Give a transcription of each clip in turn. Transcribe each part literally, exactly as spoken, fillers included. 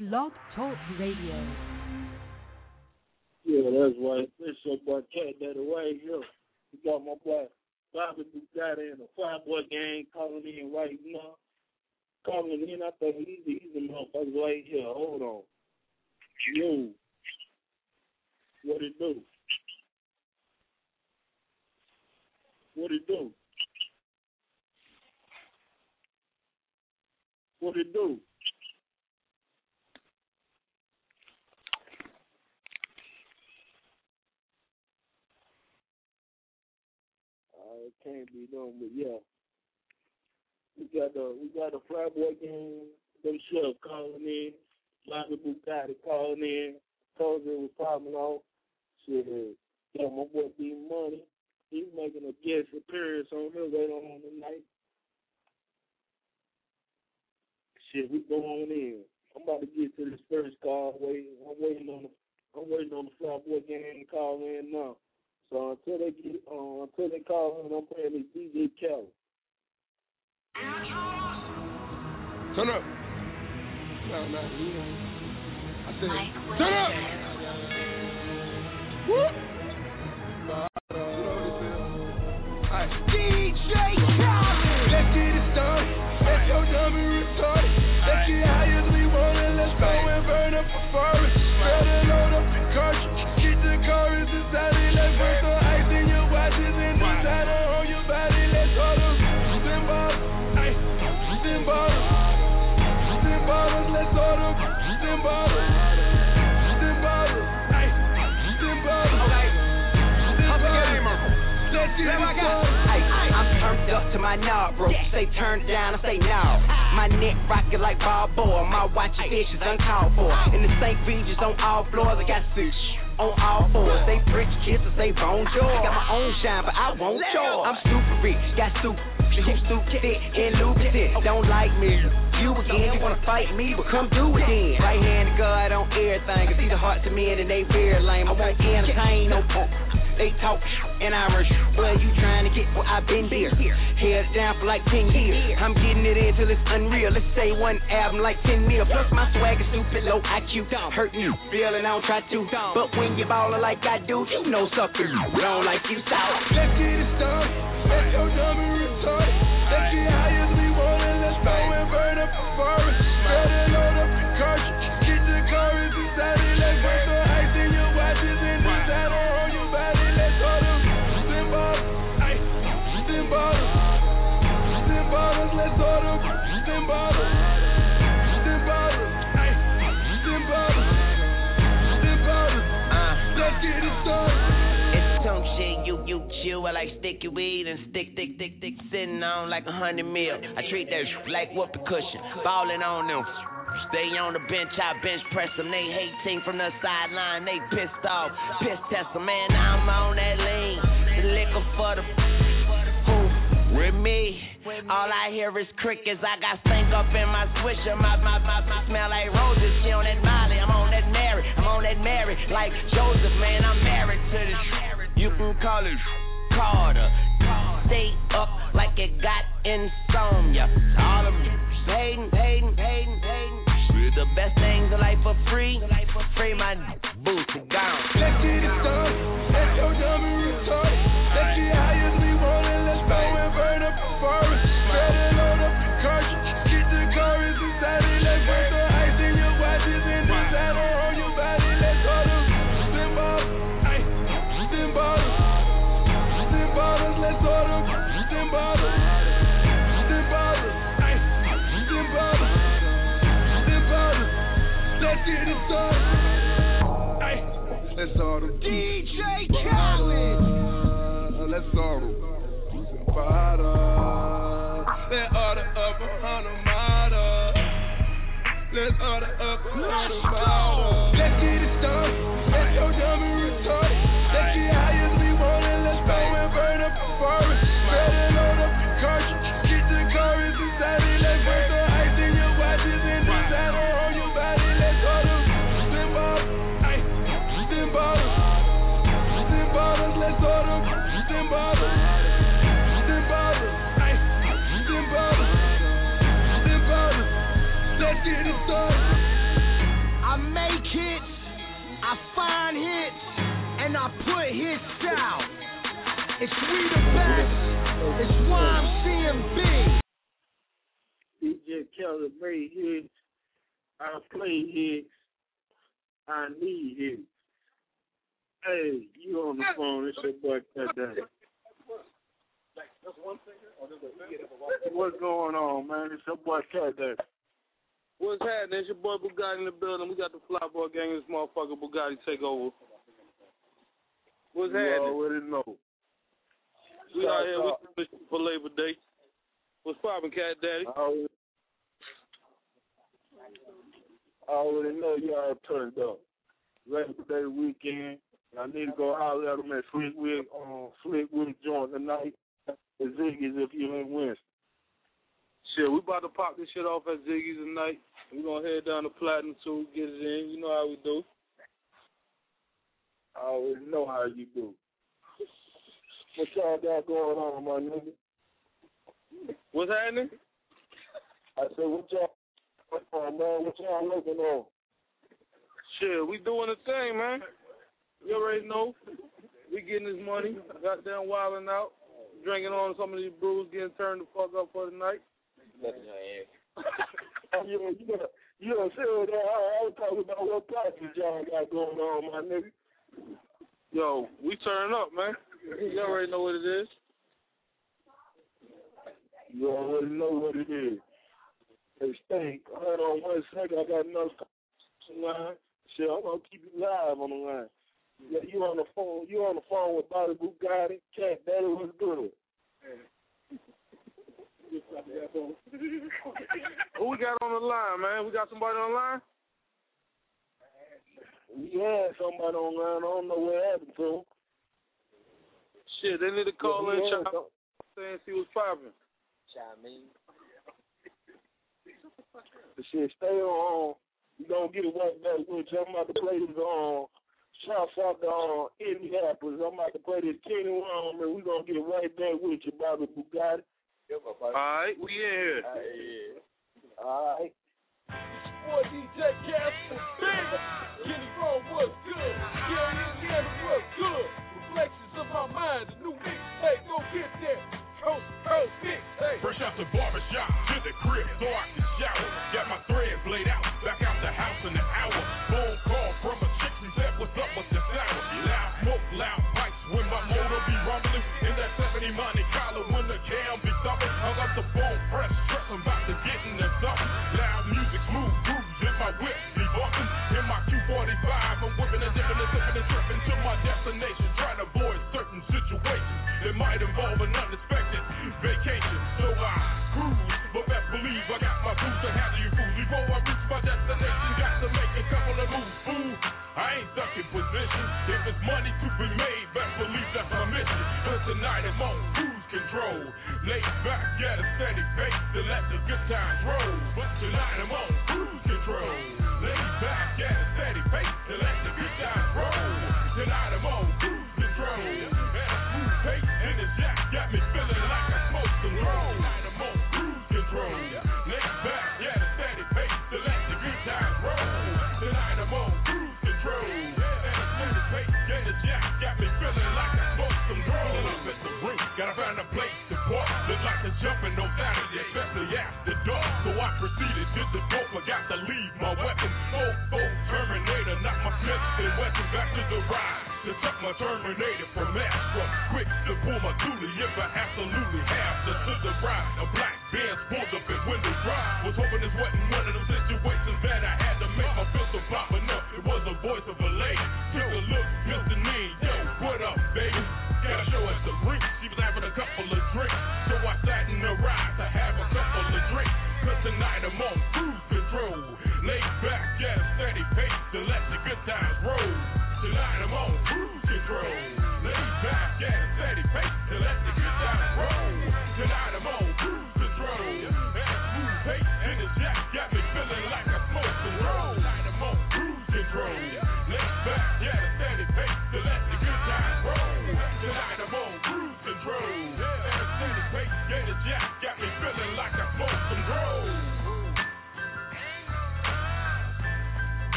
Blog Talk Radio. Yeah, that's right. This your boy Cat Daddy right here. We got my boy Bobby Bugatti and the Five Boy Gang calling in right now. Calling in, I think he's the easy motherfucker right here. Hold on. Yo. What it do? What it do? What it do? Uh, it can't be done, but yeah. We got the we got the Flyboy Gang, them shit calling in, Bobby Bugatti calling in, told you it was popping off. Shit, yeah, my boy D Money, he's making a guest appearance on here later on tonight. Shit, we go on in. I'm about to get to this first call. Waiting, I'm waiting on the I'm waiting on the Flyboy Gang to call in now. So until they get uh, until they call in, I'm playing this D J Kelly. Turn up. No, no, you know. I said, turn up. Woo. You know what it is. Alright. D J Kelly. Let's get it started. Let's go dumb and retarded. Let's get high as we want and let's go and burn up a forest. Better load up the cartridge. Get the chorus inside it. Let's put some ice in your watches and designer on your body. Let's hold up. Spin bottles. Ice. Spin bottles. Spin bottles. Let's hold up. Spin bottles. Spin bottles. Ice. Spin bottles. Spin bottles. Let's get it started. I'm turned up to my knob, bro. Say turn down, I say no. My neck rockin' like Balboa. My watch fish is uncalled for. In the Saint Regis on all floors, I got sushi on all fours. They French kisses, they bonjour. Got my own shine, but I won't yours. I'm super rich, got super. You stupid and lubricant. Don't like me. You again, you wanna fight me, but come do it then. Right hand to God on everything. I see the hearts of men and they very lame. I won't entertain no punk. They talk and I rush. Well, you trying to get what I've been here. Heads down for like ten years. I'm getting it in till it's unreal. Let's say one album like ten mil. Plus my swag is stupid, low I Q. Hurt you, feel and I don't try to. But when you ballin' like I do, you know sucker. Don't like you, so let's get it started. Let's go dumb and retarded. Let's get high as we want and let's go and burn up a forest. Better load up the cartridge. Get the chorus inside it. Let's put some ice in your watches and designer on your body. Let's hold up. Spin bottles. Ice. Spin bottles. Spin bottles. Let's hold up. Spin bottles. Spin bottles. Ice. Spin bottles. Spin bottles. Let's get it started. Some shit you, you chew. I like sticky weed and stick, thick, thick, thick, sitting on like a hundred mil. I treat that sh- like whoopee cushion, falling on them. Stay on the bench, I bench press them. They hating from the sideline, they pissed off. Piss test them, man, I'm on that lean. The liquor for the who? With me. All I hear is crickets. I got stank up in my swisher. My, my, my, my smell like roses. She on that Molly, I'm on that Mary. I'm on that Mary. Like Joseph, man, I'm married to this. You can call it Carter. Stay up like it got insomnia. All of you hating, hating, hating, hating. The best things in life for free. Free my boots are gone. Let's get it started. Let's go dumb and retarded. Let's get high as we want and let's go and burn up a forest. Better load up the cartridge. Get the chorus inside it. Let's put some ice in your watches and designer on your body. Let's hold up. Spin bottles. Ice. Spin bottles. Spin bottles. Let's hold up. Spin bottles. Spin bottles. Ice. Spin bottles. Spin bottles. Let's get it started. Ice. Let's hold up. D J Khaled. Let's hold up. Bottles. Let's order up a hundred models. Let's order up a hundred models. Let's get it started. Let's go dumb and retarded. Let's get high as we want and let's go and burn up a forest. Better load up the cartridge. Get the chorus inside it. Let's put some ice in your watches and designer on your body. Let's hold up. Spin bottles. Ice. Spin bottles. Spin bottles. Let's hold up. Spin bottles. Spin bottles. Ice. Spin bottles. Spin bottles. Let's get it started. put hits out. It's we the best. It's Y M C M B. D J Khaled made hits. I play hits. I need hits. Hey, you on the phone? It's your boy Cat Daddy. What's going on, man? It's your boy Cat Daddy. What's happening? It's your boy Bugatti in the building. We got the Fly Boy gang in this motherfucker Bugatti take over. What's you happening? You already know. We out here with for Labor Day. What's poppin', Cat Daddy? I already, I already know y'all turned up. Labor Day weekend. I need to go holler at them at Fleetwood on Fleetwood joint tonight. At Ziggy's if you ain't Winston. Shit, we about to pop this shit off at Ziggy's tonight. We gonna head down to Platinum too, get it in. You know how we do. I already know how you do. What y'all got going on, my nigga? What's happening? I said, what y'all working on, man? What y'all working on? Shit, we doing the thing, man. You already know. We getting this money. Goddamn wilding out. Drinking on some of these brews, getting turned the fuck up for the night. Oh, yeah, you know, you know, say that. I, I was talking about what practice y'all got going on, my nigga. Yo, we turn up, man. You already know what it is. You already know what it is. Hey, Stink, hold on one second. I got another line. Shit, I'm gonna keep you live on the line. Yeah, you on the phone? You on the phone with Bobby Bugatti? Cat Daddy, what's good? Who we got on the line, man? We got somebody on the line? We had somebody on the line. I don't know what happened to him. Shit, they need to call yeah, in, chime in, and see what's popping. Chime in. The shit, stay on. You don't get it right back with you. I'm about to play this on. Shouts out to uh, Indianapolis. I'm about to play this Kenny Wong, man. We're going to get right back with you, Bobby Bugatti. All right, we in here. All right. Yeah. All right. Boy, D J Khaled, Kenny Wong, what's good? Gary Indiana, what's good? Reflections of my mind, the new mixtape, go get that. Coast, coast, mixtape. Fresh out the barbershop, to the crib, so I can shower. Got my threads laid out, back out the house in an hour. Phone call from a chick who said, what's up with the sour? Loud smoke, loud pipes, when my motor be rumbling. In that seventy Monte Carlo, when the jam be thumping. Hung up the phone, press, stress, I'm about to get in the something. Loud music, smooth grooves, in my whip, be bumping. In my Q forty-five, I'm whipping and dipping and sipping and tripping to my destination. Trying to avoid certain situations that might involve an unexpected vacation. So I cruise, but best believe I got my boots to handle you fools. Before I reach my destination, got to make a couple of moves, fool. I ain't stuck in position. If it's money to be made, best believe that's my mission. Cause tonight I'm on cruise control. Lay back, get a steady pace to let the good times roll. But tonight I'm on cruise control. Lay back, get a steady pace to let the good times roll. Tonight I'm on cruise control. And a smooth pace in the jack got me feeling like I smoke some roll. Tonight I'm on cruise control. Lay back, get a steady pace to let the good times roll. Tonight I'm on cruise control. And a smooth pace in the jack got me feeling like I smoke some roll. Up at the roof, gotta find a place to park. Look like a jumping on Saturday, especially after dark. So I proceeded to the dope, I got to leave my weapon. Oh, oh, Terminator, knock my Smith and Wesson back to the ride. To suck my Terminator from Astro. Quick to pull my duty if I absolutely have to. To the ride, a black Benz pulled up and window drive. Was hoping this wasn't one of them situations that I had to make my pistol pop enough. It was the voice of a lady. Took a look, Mister Nean, yo, what up, baby? Gotta show us the ring. She was having a couple of drinks. So I sat in the ride to have a couple of drinks. Cause tonight I'm on cruise control. Lay back, get a steady pace to let the good times roll. Tonight I'm on cruise control. Lay back, get a steady pace to let the good times roll. Tonight I'm on cruise control.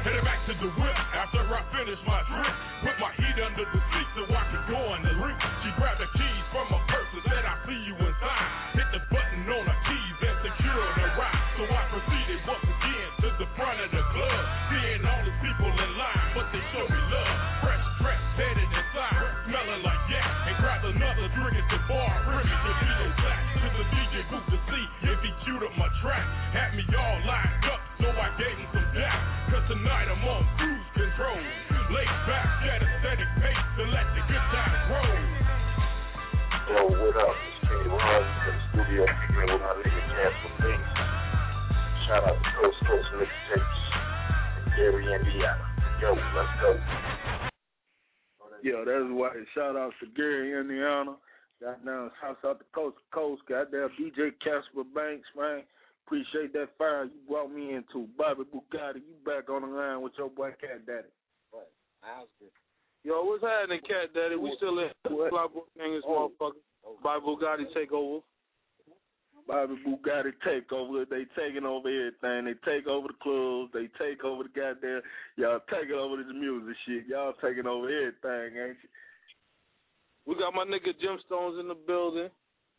Headed back to the whip after I finish my drink. Put my heat under the seat so I could go in the rink. She grabbed the keys from my purse and said, I see you inside. Hit the button on her keys and secured the ride. So I proceeded once again to the front of the club. Seeing all the people in line, but they show me love. Fresh dress, headed inside, smelling like yak. And grabbed another drink at the bar, ripping the D J back to the D J booth to see if he queued up my track. Had me all lined up, so I gave him some doubt. Cause tonight I'm on cruise control. Laid back at a steady pace to let the good times roll. Yo, what up? It's Kenny Rollins in the studio here with my nigga Casper Banks. Shout out to Coast Coast Mixtapes in Gary, Indiana. Yo, let's go. Yeah, that's why. Shout out to Gary, Indiana. Goddamn, shout out to Coast to Coast. Goddamn, D J Casper Banks, man. Appreciate that fire you brought me into. Bobby Bugatti, you back on the line with your boy Cat Daddy. Right. How's good? Yo, what's happening, Cat Daddy? We still in Fly Boy Gang, this Oh. motherfucker. Bobby Bugatti take over. Bobby Bugatti take over. They taking over everything. They take over the clubs. They take over the goddamn. Y'all taking over this music shit. Y'all taking over everything, ain't you? We got my nigga Jim Stones in the building.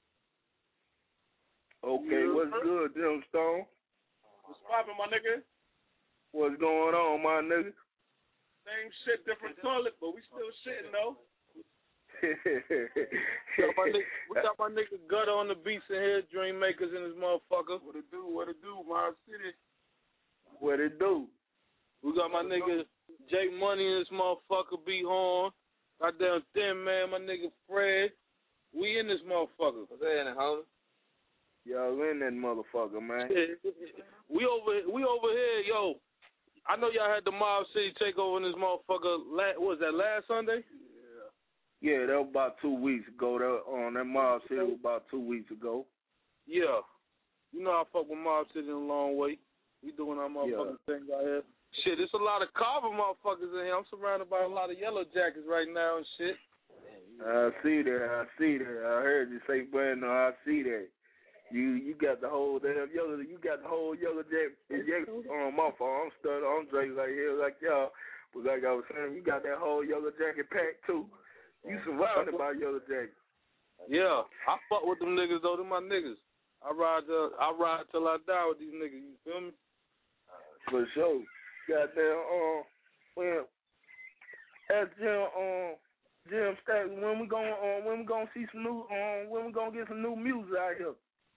Okay, Yeah. what's good, Jim Stone? What's poppin', my nigga? What's going on, my nigga? Same shit, different toilet, but we still shitting, though. We got my nigga, we got my nigga Gutter on the beats in here, Dream Makers in this motherfucker. What it do, what it do, my city? What it do? We got my nigga Jay Money in this motherfucker, B Horn. Goddamn Thin Man, my nigga Fred. We in this motherfucker. What's happening, homie? Y'all in that motherfucker, man. we over we over here, yo. I know y'all had the Mob City takeover in this motherfucker. La- what was that, last Sunday? Yeah, that was about two weeks ago. That on that Mob City was about two weeks ago. Yeah. You know I fuck with Mob City in a long way. We doing our motherfucking Yeah. thing out here. Shit, there's a lot of Carver motherfuckers in here. I'm surrounded by a lot of yellow jackets right now and shit. I see that. I see that. I heard you say, Brandon. I see that. You you got the whole damn yellow. You got the whole yellow jacket. On my fault. I'm stuck. I'm drinking like here, like y'all. But like I was saying, you got that whole yellow jacket pack too. You surrounded by yellow jackets. Yeah, I fuck with them niggas though. Them my niggas. I ride till I ride till I die with these niggas. You feel me? For sure. Goddamn. Um. Well, as Jim um Jim Stack, when we gonna um when we gonna see some new um when we gonna get some new music out here.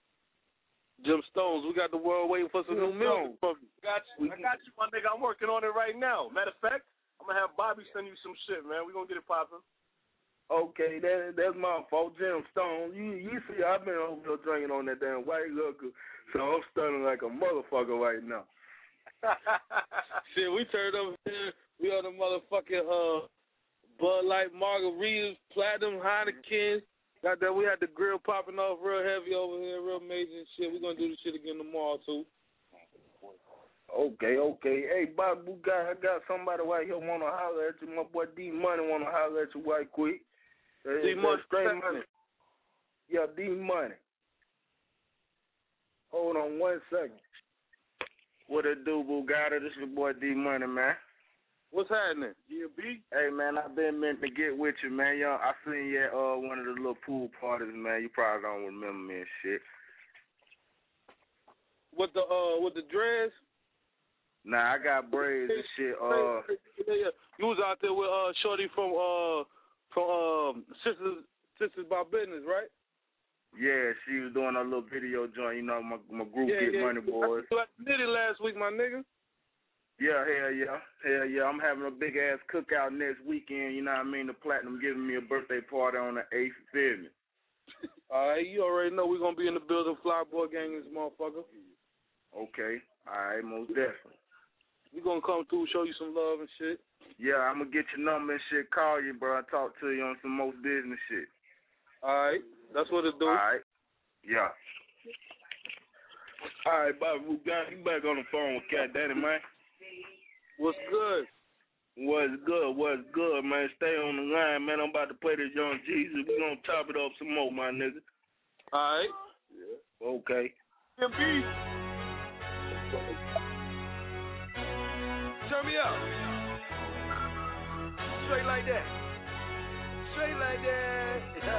Jim Stones, we got the world waiting for some Jim new music from you. Got you. I got you, my nigga. I'm working on it right now. Matter of fact, I'm gonna have Bobby send you some shit, man. We gonna get it poppin'. Okay, that that's my fault, Jim Stone. You you see, I've been over there drinking on that damn white liquor, so I'm stunning like a motherfucker right now. Shit, we turned over here. We on the motherfucking uh Bud Light margaritas, platinum Heineken. Got that. We had the grill popping off real heavy over here, real major and shit. We gonna do this shit again tomorrow too. Okay, okay. Hey, Bob Bugatti, I got somebody right here wanna holler at you. My boy D Money wanna holler at you right quick. D Money, straight money. Yeah, D Money. Hold on one second. What it do, Bugatti? This your boy D Money, man. What's happening? Yeah, B. Hey, man, I've been meant to get with you, man. Y'all, I seen you at uh, one of the little pool parties, man. You probably don't remember me and shit. With the uh, with the dreads? Nah, I got braids and shit. Uh, yeah, yeah. You was out there with uh, Shorty from uh, from um, Sisters Sisters by Business, right? yeah, she was doing a little video joint. You know, my my group Yeah, Get yeah. Money Boys. You did it last week, my nigga. Yeah, hell yeah, hell yeah. I'm having a big ass cookout next weekend. You know what I mean? The Platinum giving me a birthday party on the eighth. Feel me? All right, you already know we're gonna be in the building. Fly Boy Gang, this motherfucker. Okay, all right, most definitely. We gonna come through, show you some love and shit. Yeah, I'm gonna get your number and shit. Call you, bro. I talk to you on some most business shit. All right, that's what it do. All right. Yeah. All right, Bobby Bugatti, you back on the phone with Cat Daddy, man. What's good? What's good? What's good, man? Stay on the line, man. I'm about to play this Young Jesus. We gonna top it up some more, my nigga. All right. Yeah. Okay. Yeah, B. turn me up. Straight like that. Straight like that.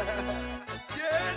Yes.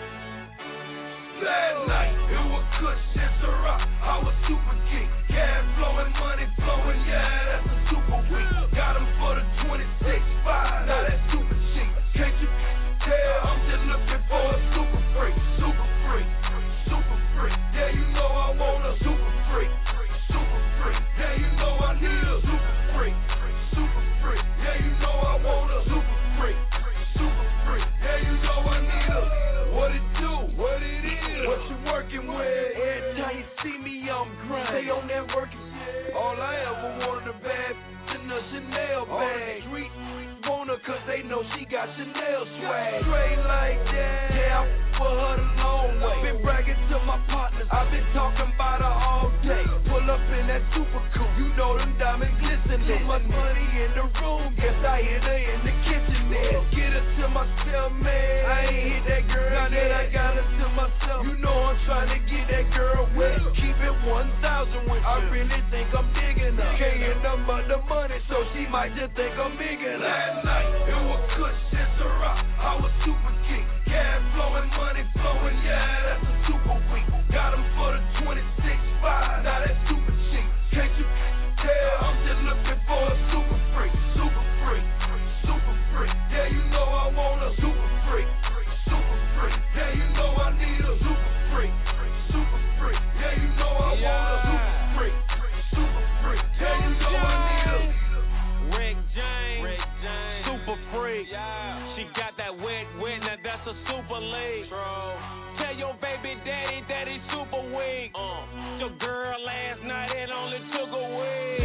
Last night, it was Kush and Ciroc. I was super geek. Cash flowing, money flowing. Yeah, that's a super week. Got him for the twenty-six five. Now that's super cheap. Can't you tell? I'm just looking for a super freak. Super freak. Super freak. Yeah, you know I want a super freak. Super freak. Yeah, you know I need a super freak. Super freak. Yeah, you know I want a super freak. Super freak. Yeah, you know I need a. What it do? What it is? What you working with? Every time you see me, I'm grinding. Stay on that working shit. All I ever wanted a bad in a Chanel bag. Street want her cause they know she got Chanel swag. Straight like that. Yeah, I for her the long way. Been bragging to my partners. I've been talking about her all day. Pull up in that super coupe. You know them diamonds glistening. Too much money in the room. Guess I hit her in the kitchen there. Get her to myself, man. I ain't hit that girl. Now that I got her to myself. You know I'm trying to get that girl wet. Keep it one thousand with you. I really think I'm big enough. Can't hear nothing but the money, so she might just think I'm big enough. Last night, it was Kush and Ciroc. I was super geek. Cash flowing, money flowing. Yeah, that's a super week. Got him for the twenty-six five. Now that's super cheap. Can't you tell? I'm just looking for a super freak. Super freak. Super freak. Yeah, you know I want a super freak. Super freak. Yeah, you know I need a super freak. Super freak. Yeah, you know I want a super freak. Super freak. Yeah, you know I need a. Rick James, Rick James, super freak. Yeah. She got that wet, wet, now that's a super league. Bro. Tell your baby daddy that he's super weak. Uh. Your girl last night, it only took a week.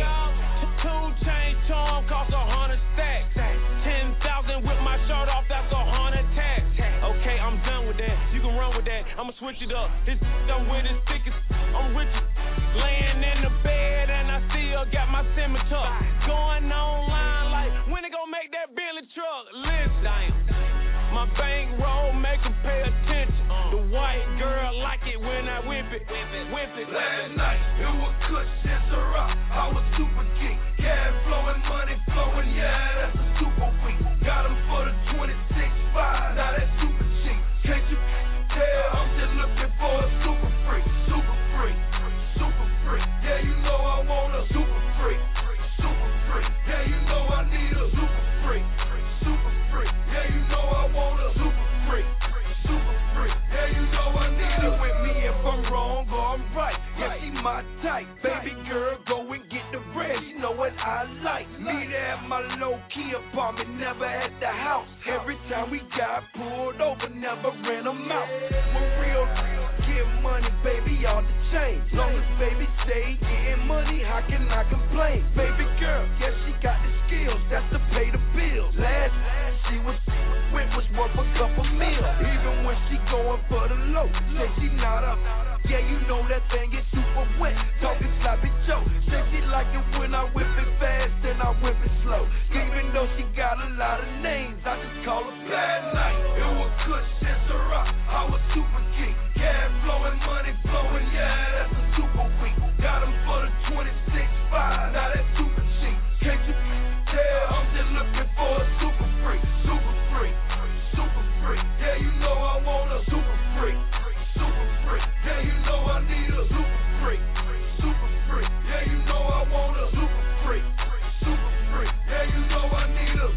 Two chain charm cost a hundred stacks. Ten thousand with my shirt off, that's a hundred tax. Okay, I'm done with that. You can run with that. I'ma switch it up. This I'm with it thick as I'm rich. Laying in the bed and I still got my scimitar. Going online like when they gon' make that Billy truck. Listen, my bankroll make them pay attention. The white girl like it when I whip it, whip it, whip it. Last night, it was Kush and Ciroc. I was super geek. Cash flowing, money flowing. Yeah, that's a super week. Got him for the twenty-six five. Now that's super cheap. Can't you tell? I'm just looking for a super freak. Super freak. Super freak. Yeah, you know I want a super freak. Super freak. Yeah, you know I need a super freak. Super freak. Yeah, you know I want a super freak. Super freak. Yeah, you know I need it with me if I'm wrong or I'm right. Yeah, she my type. Baby girl, go and get the bread. You know what I like. Meet her at my low key apartment, never at the house. Every time we got pulled over, never ran them out. For real, get money, baby, all the change. Long as baby stay getting money, how can I complain? Baby girl, yeah, she got the skills, that's to pay the bills. Last she was with was worth a couple mil. Even when she going for the low, say she not up. Yeah, you know that thing is super wet. Talking sloppy Joe. Say she like it when I whip it fast and I whip it slow. Even though she got a lot of names, I just call her Last night, it was Kush and Ciroc. I was super geek. Cash flowing, money flowing. Yeah, that's a super week. Got him for the twenty-six five. Now that's super cheap. Can't you tell? I'm just looking for a super freak. Super freak. Super freak. Yeah, you know I want a super freak. Super freak. Yeah, you know I need a super freak. Super freak. Yeah, you know I want a super freak. Super freak. Yeah, you know I need a.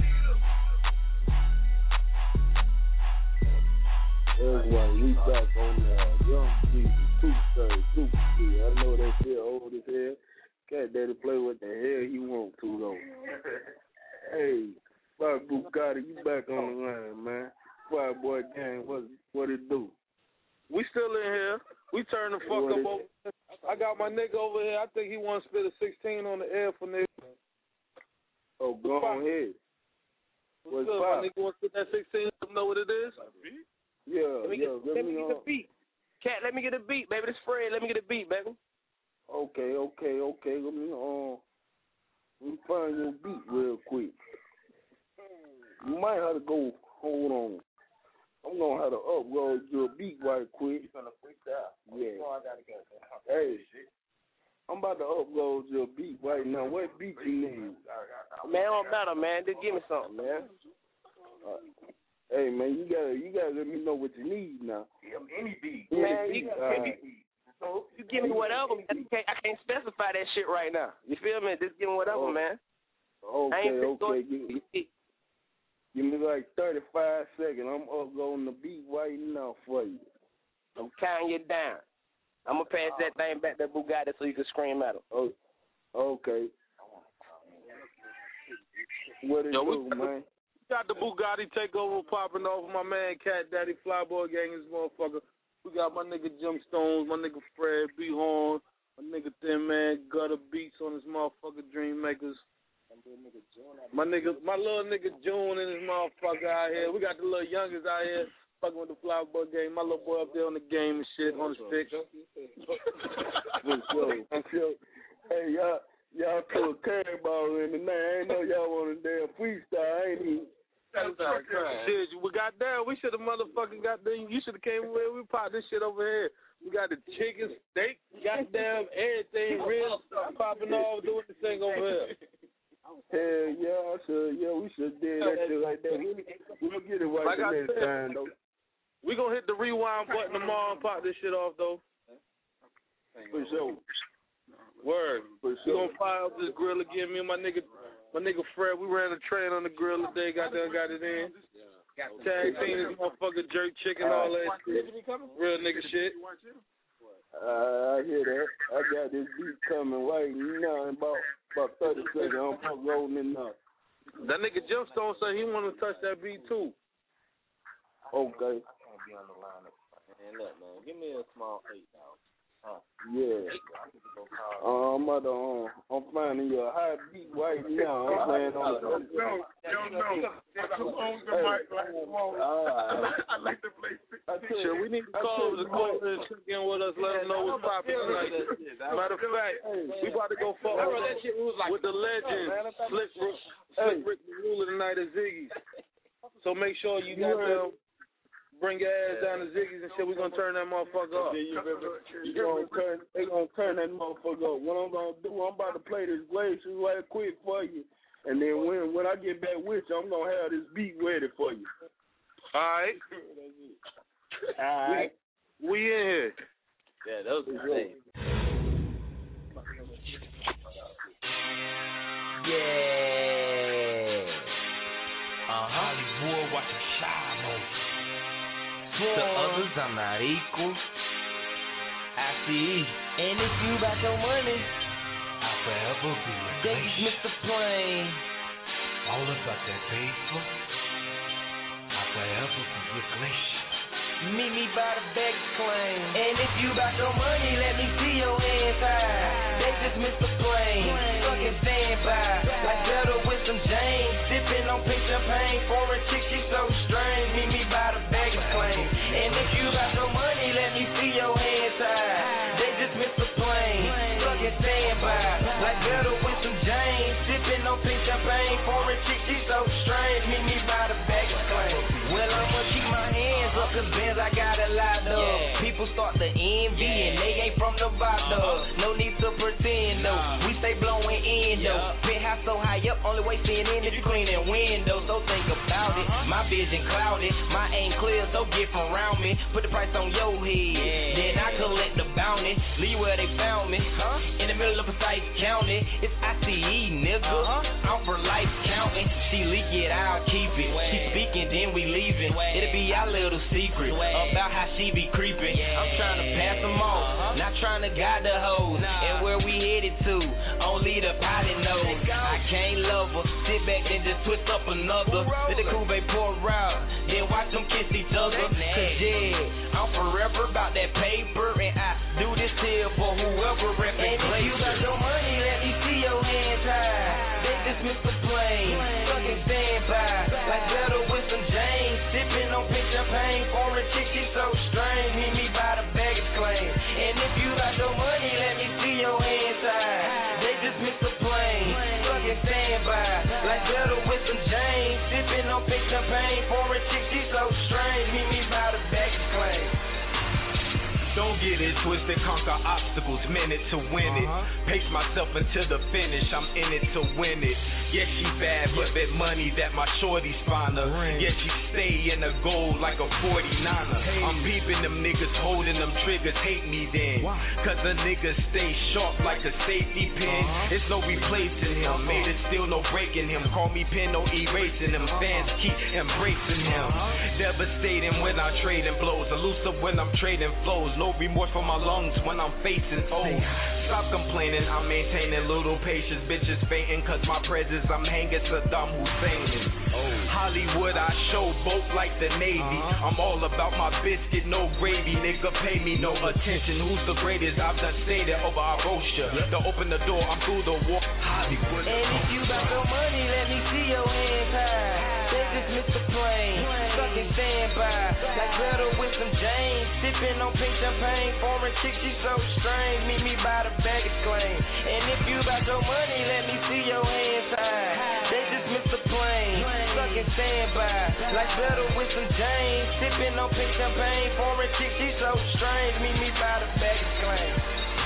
Everyone, we back on uh, Young Jesus, Tuesday, Tuesday. I know they feel old as hell. Cat Daddy play what the hell he want to though. Hey, Bob Bugatti, you back on the line, man. Five Boy Gang, what what it do? We still in here. We turn the fuck up over. I got my nigga over here. I think he wants to spit a sixteen on the air for niggas. Oh, go on ahead. What's, What's up, my nigga wants to spit that sixteen? Let them know what it is. Yeah, let me yeah. get, let me get the beat. Cat, let me get a beat, baby. This Fred. Let me get a beat, baby. Okay, okay, okay. Let me uh, let me find your beat real quick. You might have to go. Hold on. I'm gonna have to upload your beat right quick. You gonna freestyle? Yeah. Oh, I gotta go. Hey, I'm about to upload your beat right now. What beat you need? Man, it don't matter, man. Just give me something, man. Uh, hey, man, you gotta you gotta let me know what you need now. Any beat. Man, you, right. so you give me whatever, man. I can't, I can't specify that shit right now. You feel me? Just give me whatever, oh. man. Okay, I ain't okay. Give, give me like thirty-five seconds. I'm uploading the beat right now for you. I'm counting you down. I'm going to pass that thing back to Bugatti so you can scream at him. Oh, okay. What it Yo, do, we man? got the Bugatti takeover popping off. My man Cat Daddy Flyboy Gang is motherfucker. We got my nigga Jim Stones, my nigga Fred B. Horn, my nigga Thin Man Gutter Beats on his motherfucker Dream Makers. My nigga, my little nigga June and his motherfucker out here. We got the little youngest out here fucking with the Flyboy Gang. My little boy up there on the game and shit on the stick. Hey, y'all, y'all threw a curveball in the night. I ain't know y'all want a damn freestyle. I ain't even. Shit, we got there. We should have motherfucking got there. You should have came over here. We popped this shit over here. We got the chicken, steak, goddamn everything, real popping off, doing this thing over here. Hell yeah, I should. Yeah, we should do that shit like that. We, we'll get it right like the I next said, time, though. We gonna hit the rewind button tomorrow and pop this shit off, though. For sure. Word. For We sure. gonna fire up this grill again. Me and my nigga, my nigga Fred, we ran a train on the grill today. Got there, got it in. Tag team this motherfucker jerk chicken, all that shit. Real nigga shit. Uh, I hear that. I got this beat coming right now in about, about thirty seconds. I'm rolling it up. That nigga Gemstone said he want to touch that beat too. Okay. Man, look, man, give me a small eight, dog. Huh. Yeah. Uh, I'm about to, um, I'm finding you a high beat right now. I'm playing on the. No, no, no. Who owns the mic? Like, I like to play. Shit, we need to call the call and check in with us, let them know what's popping tonight. Matter of fact, we about to go fuck with the legend, Slick Rick, Slick Rick, the ruler tonight at Ziggy's. So make sure you got them. Bring your ass down to Ziggy's and shit. We're going to turn that motherfucker up. You gonna turn, they going to turn that motherfucker up. What I'm going to do, I'm about to play this Glaciers right quick for you. And then when when I get back with you, I'm going to have this beat ready for you. All right. All right. We, we in here. Yeah, that was great. Yeah. Uh-huh. Hollywood, watch it shine on. To others, I'm not equal. I see. And if you got your money, I'll forever be a Davis, Mister Plain. All about that paper. I'll forever be a glacier. Meet me by the bag claim. And if you got your money, let me see your hands high. They just Mister Plain. Fucking stand by. Like better with some James. Sipping on pink champagne. Foreign chick, she so strange. Meet me by the bag claim. And if you got your money, let me see your hands high. They just Mister Plain. Fucking stand by. Like better with some James. Sipping on pink champagne. Foreign chick, she so strange. Meet me by the bag claim. Well, I'ma keep my hands up, cause Benz I got a lot of. Yeah. People start to envy yeah. and they ain't from the bottom. Uh-huh. No need to pretend, no. Nah. We stay blowing in, though. Yeah. Penthouse so high up, only way seeing in is cleaning windows. So think about it. Uh-huh. My vision clouded, my aim clear, so get from around me. Put the price on your head, yeah. then I collect the bounty. Leave where they found me. Huh? In the middle of a site county, it's I C E, nigga. Uh-huh. I'm for life counting. She leak it, I'll keep it. Way. She speaking, then we leaving. Way. It'll be our little secret way. About how she be creeping. Yeah. I'm trying to pass them off, uh-huh. not trying to guide the hoes. Nah. And where we headed to, only the pilot knows. I can't love her, sit back and just twist up another. Let the coupe pour out, then watch them kiss each other. Cause yeah, I'm forever about that paper, and I do this here for whoever reppin' And if you got your money, let me see your hands high. They just Mister Plain, fucking stand by. Like better with some James, sipping on pink champagne. Foreign chick, she so strange. Meet me by the baggage claim. And if you got your money, let me see your hands high. They just Mister Plain, fucking stand by. Like better with some James, sipping on pink champagne. Foreign chick, she so strange. Meet me by the baggage claim. Don't get it twisted, conquer obstacles. minute to win it. Pace myself until the finish, I'm in it to win it. Yeah, she bad, but that money that my shorty spawner. Yeah, she stay in the gold like a forty-niner. I'm peeping them niggas holding them triggers, hate me then. Cause the niggas stay sharp like a safety pin. It's no replacing him, made it still no breaking him. Call me pin, no erasing him. Fans keep embracing him. Devastating when I trade in blows, elusive when I'm trading flows. No remorse for my lungs when I'm facing O's. Stop complaining, I'm maintaining little patience. Bitches fainting cause my presence, I'm hanging Saddam Hussein. Hollywood, I show both like the Navy. I'm all about my biscuit, no gravy. Nigga, pay me no attention. Who's the greatest? I've done stated over our roaster. To open the door, I'm through the wall. Hollywood. And if you got no money, let me see your hands high. They just missed the plane, stuck in standby. Like Gretel with some James, sipping on pink champagne. Foreign chick, she so strange. Meet me by the baggage claim. And if you got your money, let me see your hands high. They just missed the plane, stuck in standby. Like Gretel with some James, sipping on pink champagne. Foreign chick, she so strange. Meet me by the baggage claim.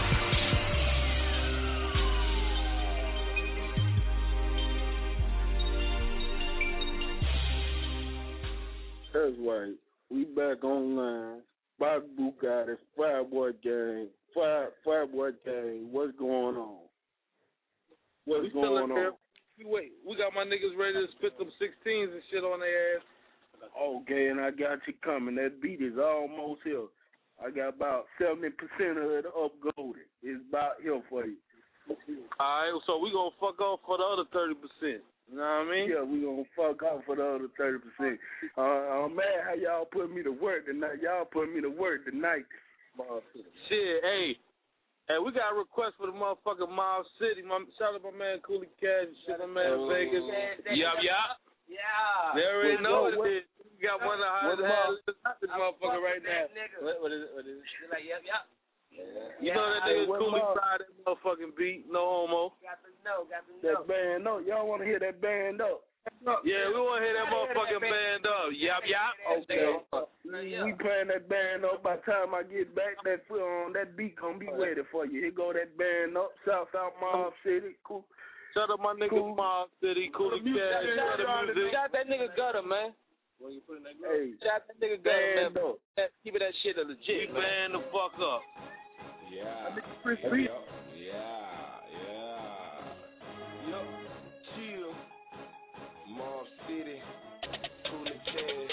That's right. We back online. Bobby Bugatti, Fireboy Gang. Fire, Fireboy Gang. What's going on? What's we going on? We wait. We got my niggas ready to spit them sixteens and shit on their ass. Okay, and I got you coming. That beat is almost here. I got about seventy percent of it uploaded. It's about here for you. All right, so we gonna fuck off for the other thirty percent. You know what I mean? Yeah, we gonna fuck off for the other thirty percent. Uh, I'm mad how y'all put me to work tonight. Y'all put me to work tonight. Shit, hey. Hey, we got a request for the motherfucking Mob City. My, shout out to my man Cooley Cash and shit, my man Oh. Vegas. Yup, yup. Yeah. They already What- know what- what it is. We got one of the hottest ass this motherfucker right now. What, what is it? What is it? You're like, yep, yep. You know that Hey, nigga what Cooley Mob- tried that motherfucking beat. No homo. Got to know, got to know. That band up. Y'all want to hear that band up? Yeah, we want to hear that motherfucking band up. Yup, yup. Okay. We playing that band up. By the time I get back, that foot on that beat gonna be ready for you. Here go that band up. South South Mob City. Cool. Shout out my nigga Cool. Mob City. Cooley Cash. Shout out the music. Shout that nigga Gutter, man. Hey, Shout that nigga Gutter, band man. up. That- Keep it that shit a legit, He man. band the fuck up. Yeah. Chris Yeah, Beat. yeah, yeah. Yup, chill. Mob City, Cooley Cash.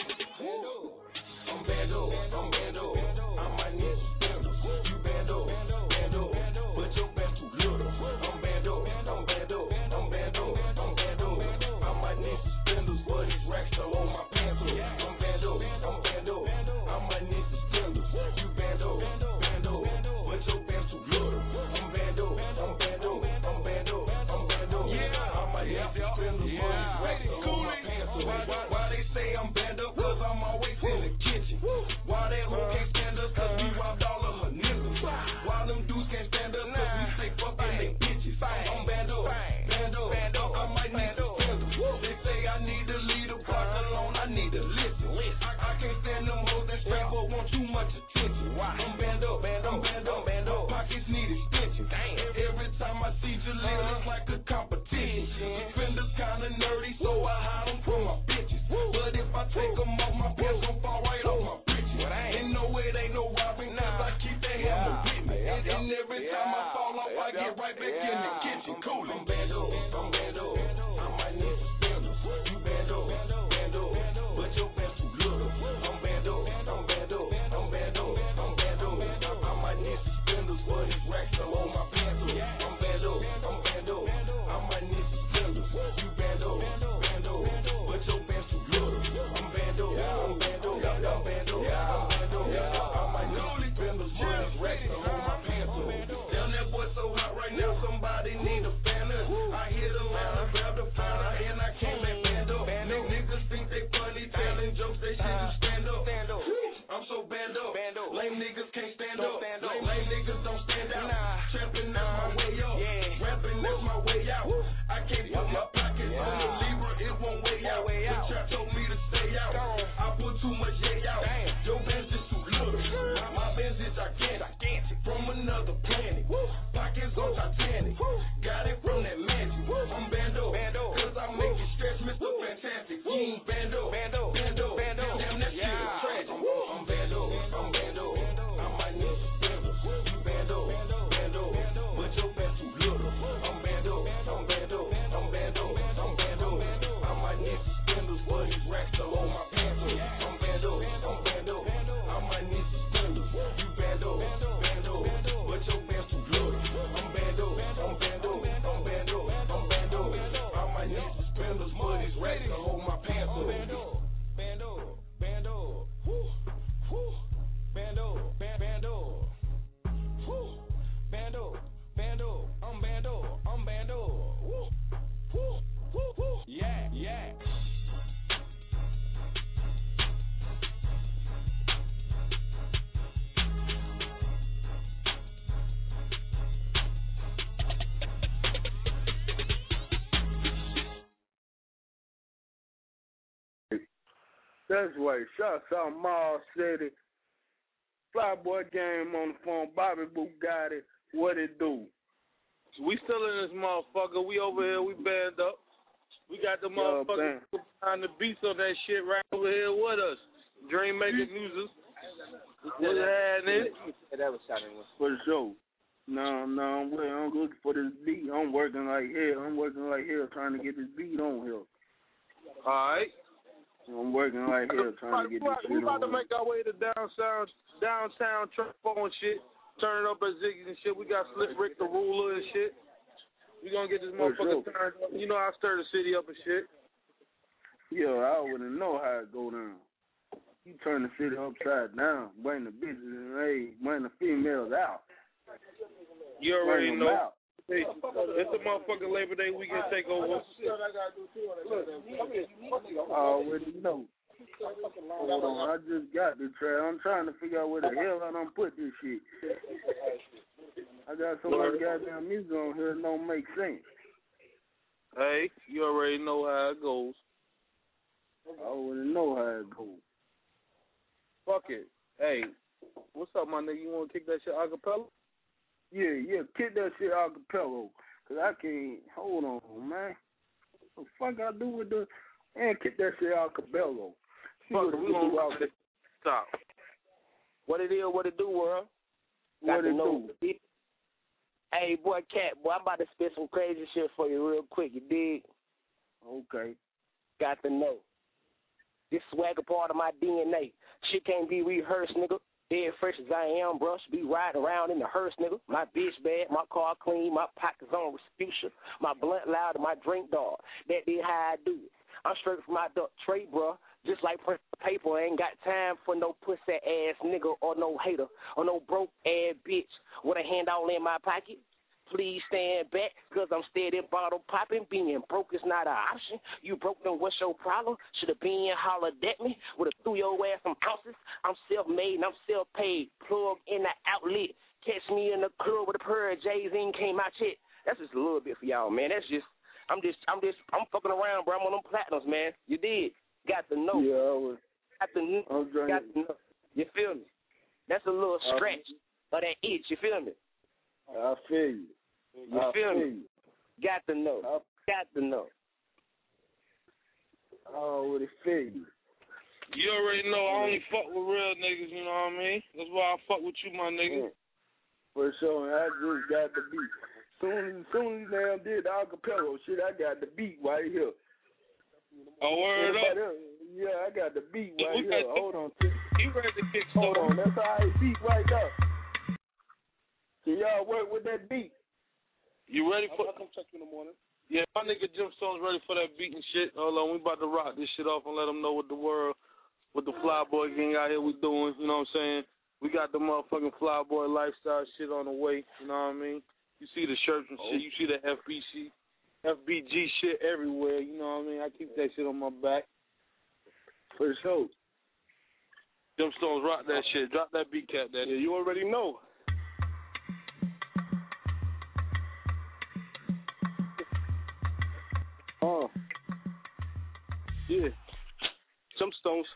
I'm Bando, I'm Bando. I might need some spindles. You Bando, Bando. But your best too little. I'm Bando, I'm Bando, I'm Bando, I'm Bando. I might need some spindles, but these racks still on my pants. I'm Bando, I'm Bando. I might need some spindles. You Bando, Bando. But your best too little. I'm Bando, I'm Bando, I'm Bando, I'm Bando. Yeah, I might need some spindles, but these racks still on my pants. Why, why they say I'm Bando? Cause I'm always in the kitchen. Why that hoe can't stand us? Cause we robbed all of her niggas. Why them dudes can't stand us? Cause we stay fucking they bitches. I'm Bando, Bando, I might need some spindles. They say I need to lead a block alone. I need to listen. I, I can't stand them hoes that straight but want too much attention. I'm Bando, I'm Bando, Bando. Pockets need extensions. Every time I see Jaleel, it's like a competition. Defenders kinda nerdy, so I hide them from my bitches. But if I take them off, my pants gon' fall right off my britches. Ain't no way they no robbing, cause I keep that hammer with me. And, and every time I fall off, I get right back in the kitchen. Cool. I'm Bando, I'm Bando. I might need some spindles. You Bando, Bando. But your best too little. I'm Bando, I'm Bando, I'm Bando, I'm Bando. I might need some spindles, but these racks still on my pants. I'm Bando, I'm Bando. I might need some spindles. You Bando, Bando. But your best too little. I'm Bando, I'm Bando. That's right. Shouts out Mall City. Flyboy Game on the phone. Bobby Bugatti. What it do? We still in this motherfucker. We over here. We band up. We got the motherfuckers behind the beats on that shit right over here with us. Dream Maker Music. What's happening? That was sounding for sure. No, no, I'm, I'm looking for this beat. I'm working like hell. I'm working like hell trying to get this beat on here. All right. I'm working like hell trying to get this shit on. We about to make our way to downtown, downtown Trumpo and shit. Turn it up at Ziggy's and shit. We got Slick Rick the Ruler and shit. We gonna get this motherfucker sure. turned up. You know I stir the city up and shit. Yeah, I wouldn't know how it go down. You turn the city upside down, bring the bitches and hey, bring the females out. You already know. Hey, it's a motherfucking Labor Day weekend takeover. I already know. Hold on, I just got the track. I'm trying to figure out where the hell I done put this shit. I got so much goddamn music on here it don't make sense. Hey, you already know how it goes. I already know how it goes. Fuck it. Hey, what's up, my nigga? You want to kick that shit acapella? Yeah, yeah, kick that shit acapella. Cause I can't. Hold on, man. What the fuck I do with the and kick that shit acapella? Fuck it, we gonna stop. What it is, what it do, world? What Got it know. do? Hey, boy, Cat, boy, I'm about to spit some crazy shit for you real quick. You dig? Okay. Got to know. This swagger part of my D N A. Shit can't be rehearsed, nigga. Dead fresh as I am, bro. Should be riding around in the hearse, nigga. My bitch bad, my car clean, my pockets on Respucia, my blunt loud, and my drink dog. That be how I do it. I'm straight from my duck tray, bro. Just like paper, I ain't got time for no pussy ass nigga or no hater or no broke ass bitch with a hand all in my pocket. Please stand back, cause I'm steady bottle popping. Being broke is not an option. You broke, then what's your problem? Should have been hollered at me. Would have threw your ass some ounces. I'm self-made and I'm self-paid. Plug in the outlet. Catch me in the club with a pair of J's and came out shit. That's just a little bit for y'all, man. That's just, I'm just, I'm just, I'm fucking around, bro. I'm on them platinums, man. You did. Got to know. Yeah, I was. Got to know. Got to know. You feel me? That's a little stretch of that itch. You feel me? I feel you. You I feel me? you. Got to know. I, Got to know. I already feel you. You already know I only fuck with real niggas, you know what I mean? That's why I fuck with you, my nigga. For sure, I just got the beat. Soon as soon as they did the acapella shit, I got the beat right here. Oh, word up. Else? Yeah, I got the beat yeah, right here. To, Hold on. You ready to kick Hold on, that's how I beat right there. Can y'all work with that beat? You ready for? I'll come check you in the morning. Yeah, my nigga Jim Stone's ready for that beat and shit. Hold on, we about to rock this shit off and let them know what the world, what the Flyboy gang out here we doing. You know what I'm saying? We got the motherfucking Flyboy lifestyle shit on the way. You know what I mean? You see the shirts and shit. You see the F B C, F B G shit everywhere. You know what I mean? I keep that shit on my back. For sure. Jim Stone's rock that shit. Drop that beat, Cat. That yeah, you already know. Uh, yeah, some stones.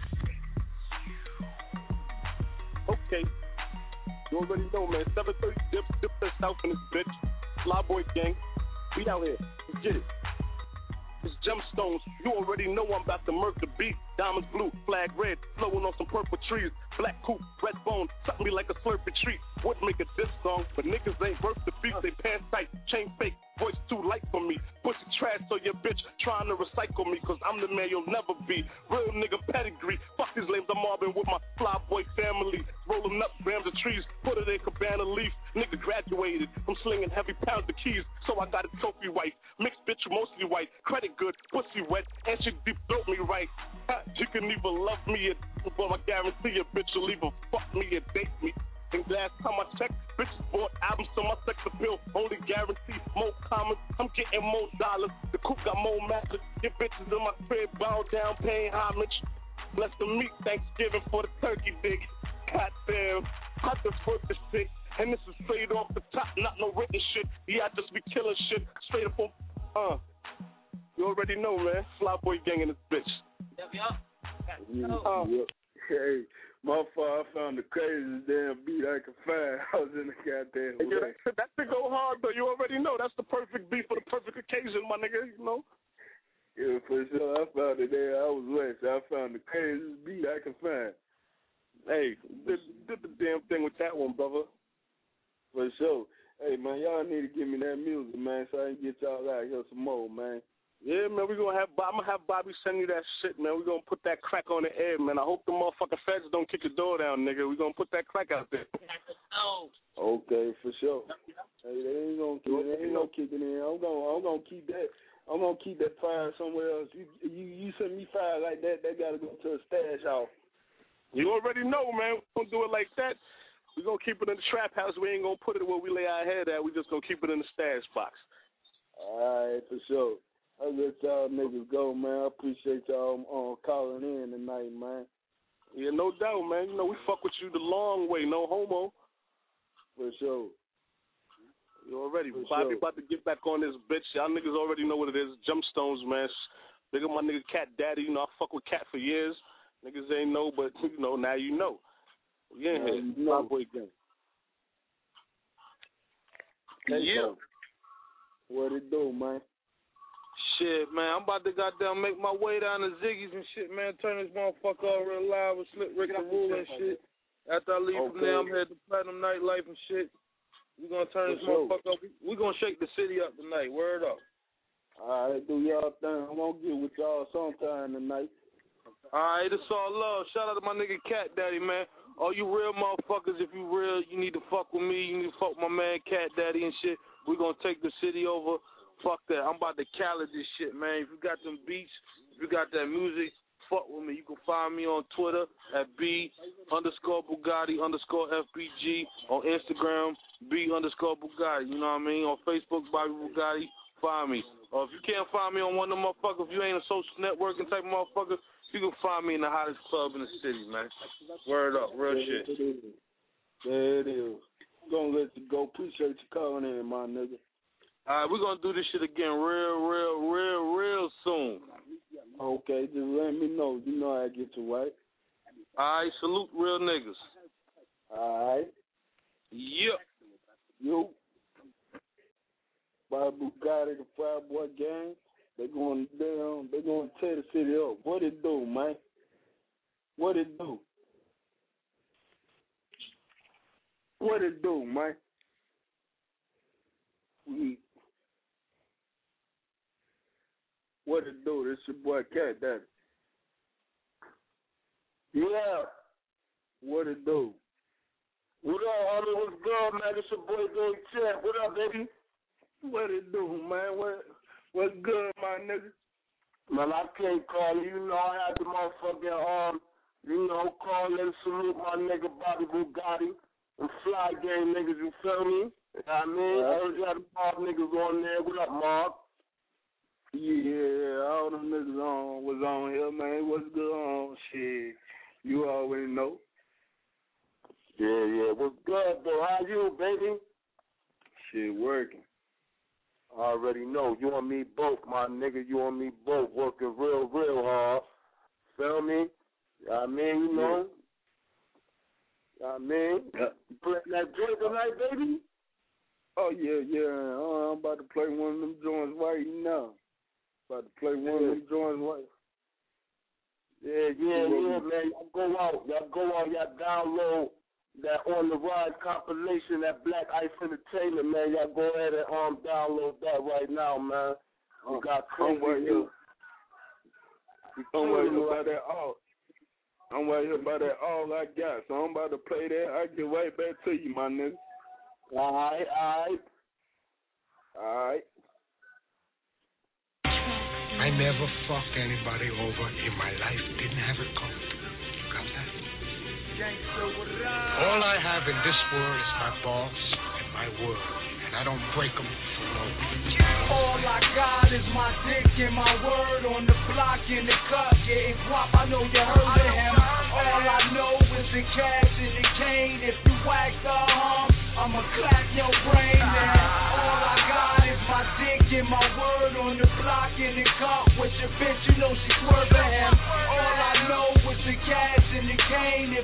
Okay, you already know, man. seven thirty dip, dip that south in this bitch. Flyboy gang, we out here. Let's get it. It's gemstones. You already know I'm about to murk the beat. Diamonds blue, flag red, flowing on some purple trees. Black coupe, red bone, suck me like a slurpy treat. Would make a diss song, but niggas ain't worth the beat. They pants tight, chain fake, voice too light for me. Pussy trash, so your bitch trying to recycle me, cause I'm the man you'll never be. Real nigga pedigree. Fuck these lames, I'm mobbing with my Flyboy family. Rolling up grams of trees, put it in cabana leaf. Nigga graduated from slinging heavy pounds of keys, so I got a trophy wife. Mixed bitch, mostly white, credit good, pussy wet, and she deep throat me right. You can either love me or but I guarantee a bitch will either fuck me or date me. And last time I checked, bitches bought albums, so my sex appeal only guarantee more comments. I'm getting more dollars. The coop got more matches. Get bitches in my crib, bow down, paying homage. Bless the meat, Thanksgiving for the turkey dick. Goddamn, I just work this shit. And this is straight off the top, not no written shit. Yeah, I just be killing shit straight up on. Uh, you already know, man. Flyboy gang in this bitch. Yep, yep. Yeah, oh. Yep. Hey, my fault. I found the craziest damn beat I could find. I was in the goddamn hey, way. That, that thing go hard, though. You already know. That's the perfect beat for the perfect occasion, my nigga, you know? Yeah, for sure. I found it there. I was west. I found the craziest beat I could find. Hey, did, did the damn thing with that one, brother. For sure. Hey, man, y'all need to give me that music, man, so I can get y'all out here some more, man. Yeah, man, we're gonna have I'm gonna have Bobby send you that shit, man. We're gonna put that crack on the air, man. I hope the motherfucking feds don't kick your door down, nigga. We're gonna put that crack out there. Okay, for sure. Hey, they ain't gonna keep they ain't gonna kick it in. I'm gonna I'm gonna keep that I'm gonna keep that fire somewhere else. You you you send me fire like that, that gotta go to a stash house. You already know, man. We're gonna do it like that. We're gonna keep it in the trap house. We ain't gonna put it where we lay our head at. We just gonna keep it in the stash box. All right, for sure. I let y'all niggas go, man. I appreciate y'all um, calling in tonight, man. Yeah, no doubt, man. You know, we fuck with you the long way, no homo. For sure. You already. For Bobby sure. about to get back on this bitch. Y'all niggas already know what it is. Jumpstones, man. Big up my nigga Cat Daddy. You know, I fuck with Cat for years. Niggas ain't know, but, you know, now you know. We in here. You know. Boy gang. Hey, yeah. What it do, man? Shit, man, I'm about to goddamn make my way down to Ziggy's and shit, man. Turn this motherfucker all real live with Slick Rick and Rule and shit. After I leave okay. from there, I'm headed to Platinum Nightlife and shit. We're gonna turn this sure. motherfucker up. We're gonna shake the city up tonight. Word up. All right, do y'all thing. I'm gonna get with y'all sometime tonight. All right, it's all love. Shout out to my nigga Cat Daddy, man. All you real motherfuckers, if you real, you need to fuck with me. You need to fuck with my man Cat Daddy and shit. We're gonna take the city over. Fuck that. I'm about to cali this shit, man. If you got them beats, if you got that music, fuck with me. You can find me on Twitter at B underscore Bugatti underscore F B G. On Instagram, B underscore Bugatti. You know what I mean? On Facebook, Bobby Bugatti. Find me. Or if you can't find me on one of them motherfuckers, if you ain't a social networking type of motherfucker, you can find me in the hottest club in the city, man. Word up. Real there shit. It is. There it is. Gonna let you go. Appreciate you calling in, my nigga. All right, we're going to do this shit again real, real, real, real soon. Okay, just let me know. You know how I get you, right? All right, salute real niggas. All right. Yep. You. By Bugatti, the Five Boy Gang, they going down, they going to tear the city up. What it do, man? What it do? What it do, man? We What it do? This your boy Cat Daddy. Yeah. What it do? What up, homie? What's good, man? It's your boy Dave Chat. What up, baby? What it do, man? What What's good, my nigga? Man, I can't call you. You know, I had the motherfucking, um, you know, call and salute my nigga Bobby Bugatti and Fly Gang niggas, you feel me? You know what I mean? I heard you had the mob niggas on there. What up, mob? Yeah, all them niggas on was on here, man. What's good on? Shit, you already know. Yeah, yeah. What's good, though? How you, baby? Shit, working. I already know. You and me both, my nigga. You and me both working real, real hard. Feel me? You know what I mean? You know? You know what I mean? Yeah. You playing that joint tonight, baby? Oh, yeah, yeah. Oh, I'm about to play one of them joints right now. About to play one yeah. of them joints right Yeah, yeah, yeah, man. Y'all go out. Y'all go out. Y'all download that On the Ride compilation, that Black Ice Entertainment, man. Y'all go ahead and um download that right now, man. We got crazy. I'm right here. I'm right here by that all. I'm right here by that all I got. So I'm about to play that. I get right back to you, my nigga. All right, all right. All right. I never fucked anybody over in my life. Didn't have it coming. You got that? All I have in this world is my boss and my word, and I don't break them for no reason. All I got is my dick and my word on the block in the cup. Getting guap, I know you heard of him. All I know is the cash and the cane. If you whack the hum, I'ma clap your brain now. All I got is my dick and my word on the block in the cup. With your bitch, you know she swerving him. All I know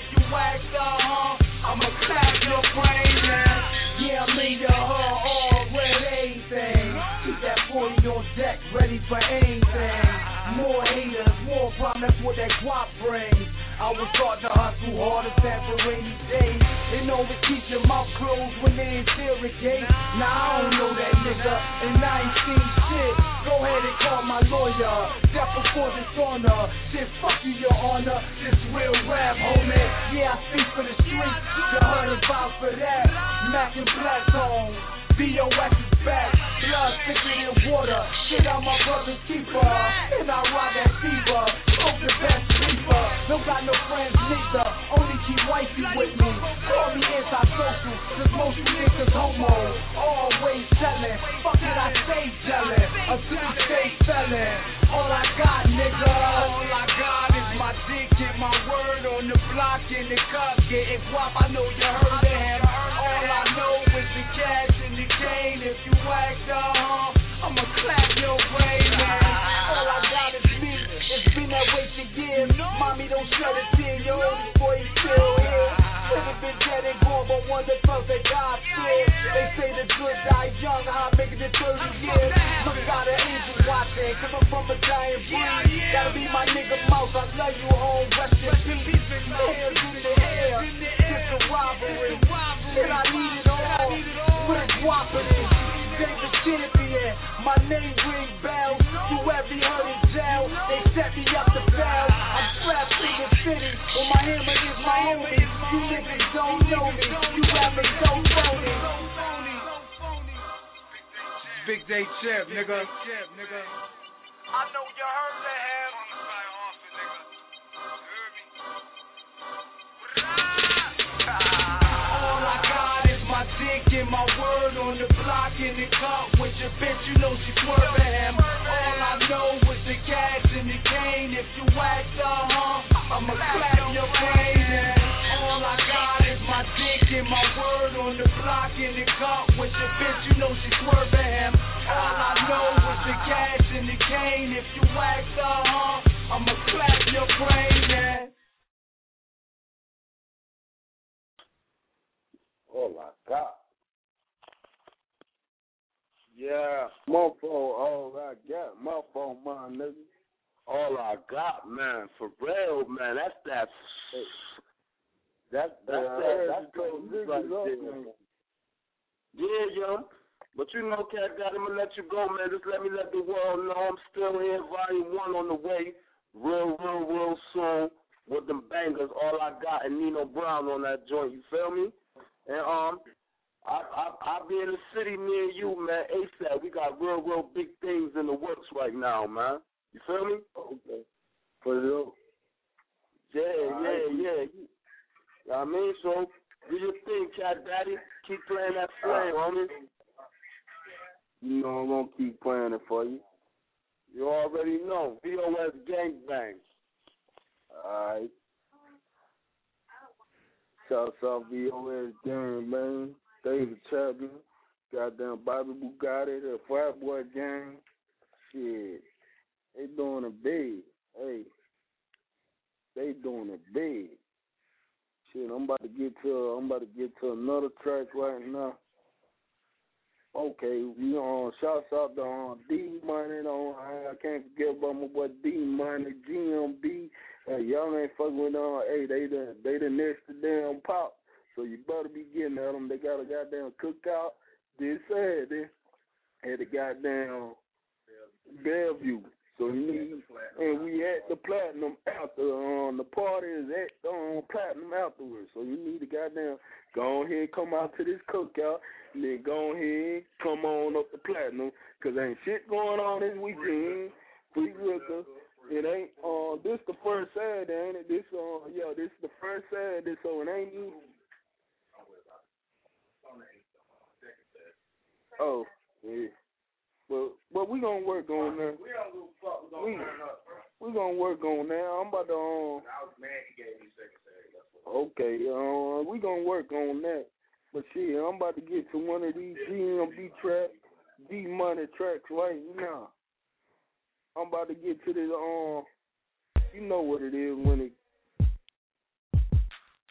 if you act uh-huh, I'ma clap your brain now. Yeah, I'm in your heart, all red anything. Keep that forty on deck, ready for anything. More haters, more problems, that's what that guap brings. I was taught to hustle hard as that for rainy days. And always keep your mouth closed when they interrogate. Now I don't know that nigga, and I ain't seen shit. Go ahead and call my lawyer. Death before dishonor. Shit, fuck you, your honor. This real rap, homie. Yeah, I speak for the streets. You heard about for that. Mac and Black Home. B O S is back. Blood thicker than water. Shit, I'm my brother's keeper. And I ride that fever. Smoke the best reaper. Don't got no friends neither. Only keep wifey with me. Call me antisocial. Cause most of niggas homo. Always selling. Fuck it, I stay gelling. Until you stay selling. All I got, nigga. All I got is my dick and my word on the block in the cup. Getting guap, I know you heard of him. All I know is the cash and the cane. If you act uh-huh, I'ma clap your brain, man. All I got is me. It's been that way for years. Mommy, don't shed a tear. Your oldest boy is still here. Could have been dead and gone, but one that felt that God feared. They say the good die young. I'll make it to thirty years. Look, got an angel watching. Cause I'm from a giant breed. Gotta be my nigga Mouse. I love you, home. Rest in peace. Hands in the air. It's a robbery. And I need it all. With a cooperative. David Champion. My name ring bells. You ever heard in jail? They set me up to fail. I'm trapped in the city. Well, my hammer is my homie. You niggas don't know me. You rappers so phony. Big Day Chef, nigga. I know you heard of him. All I got is my dick and my word on the block in the cup with your bitch, you know she swerving him. All I know is the cash and the cane. If you act uh-huh, I'ma clap your brain. And all I got is my dick and my word on the block in the cup with your bitch, you know she swerving him. All I know is the cash and the cane. If you act uh-huh, I'ma clap your brain. And all I got. Yeah, mofo, all I got. Mofo, my nigga. All I got, man. For real, man. That's that. That's that's Yeah, that. that's That's those right niggas up, there. man. Yeah, yo. But you know, Cat God, I'm gonna let you go, man. Just let me let the world know I'm still here. Volume one on the way. Real, real, real soon with them bangers. All I got and Nino Brown on that joint. You feel me? And um, I I I'll be in the city near you, man. ASAP. We got real, real big things in the works right now, man. You feel me? Okay. For sure. Yeah, All yeah, right. yeah. You know what I mean? So do your thing, Cat Daddy. Keep playing that flame, homie. You know I'm gonna keep playing it for you. You already know. V O S Gangbang. All right. Shouts out V O S Gang, man. David Champion. Goddamn Bobby Bugatti, the Frat Boy Gang. Shit. They doing it big. Hey. They doing it big. Shit, I'm about to get to I'm about to get to another track right now. Okay, we on shouts out to um, D Money on I, I can't forget about my boy D Money, G M B. Hey, y'all ain't fucking with them. Hey, they the they the next to damn pop. So you better be getting at them. They got a goddamn cookout this Saturday at the goddamn Bellevue. So you need, and we at the Platinum after, um, the party is at the um, Platinum afterwards. So you need to goddamn go ahead, come out to this cookout, and then go ahead, come on up to Platinum, because ain't shit going on this weekend. Free liquor. It ain't, uh, this the first Saturday, ain't it? This, uh, yeah, this the first Saturday, so it ain't you. Oh, yeah. But but we gonna work on that. We don't give a fuck. We gonna we, we gonna work on that. I'm about to um. I was mad he gave me second Saturday. Okay, uh, we gonna work on that. But shit, I'm about to get to one of these G M B tracks, D Money tracks right now. I'm about to get to this um. You know what it is when it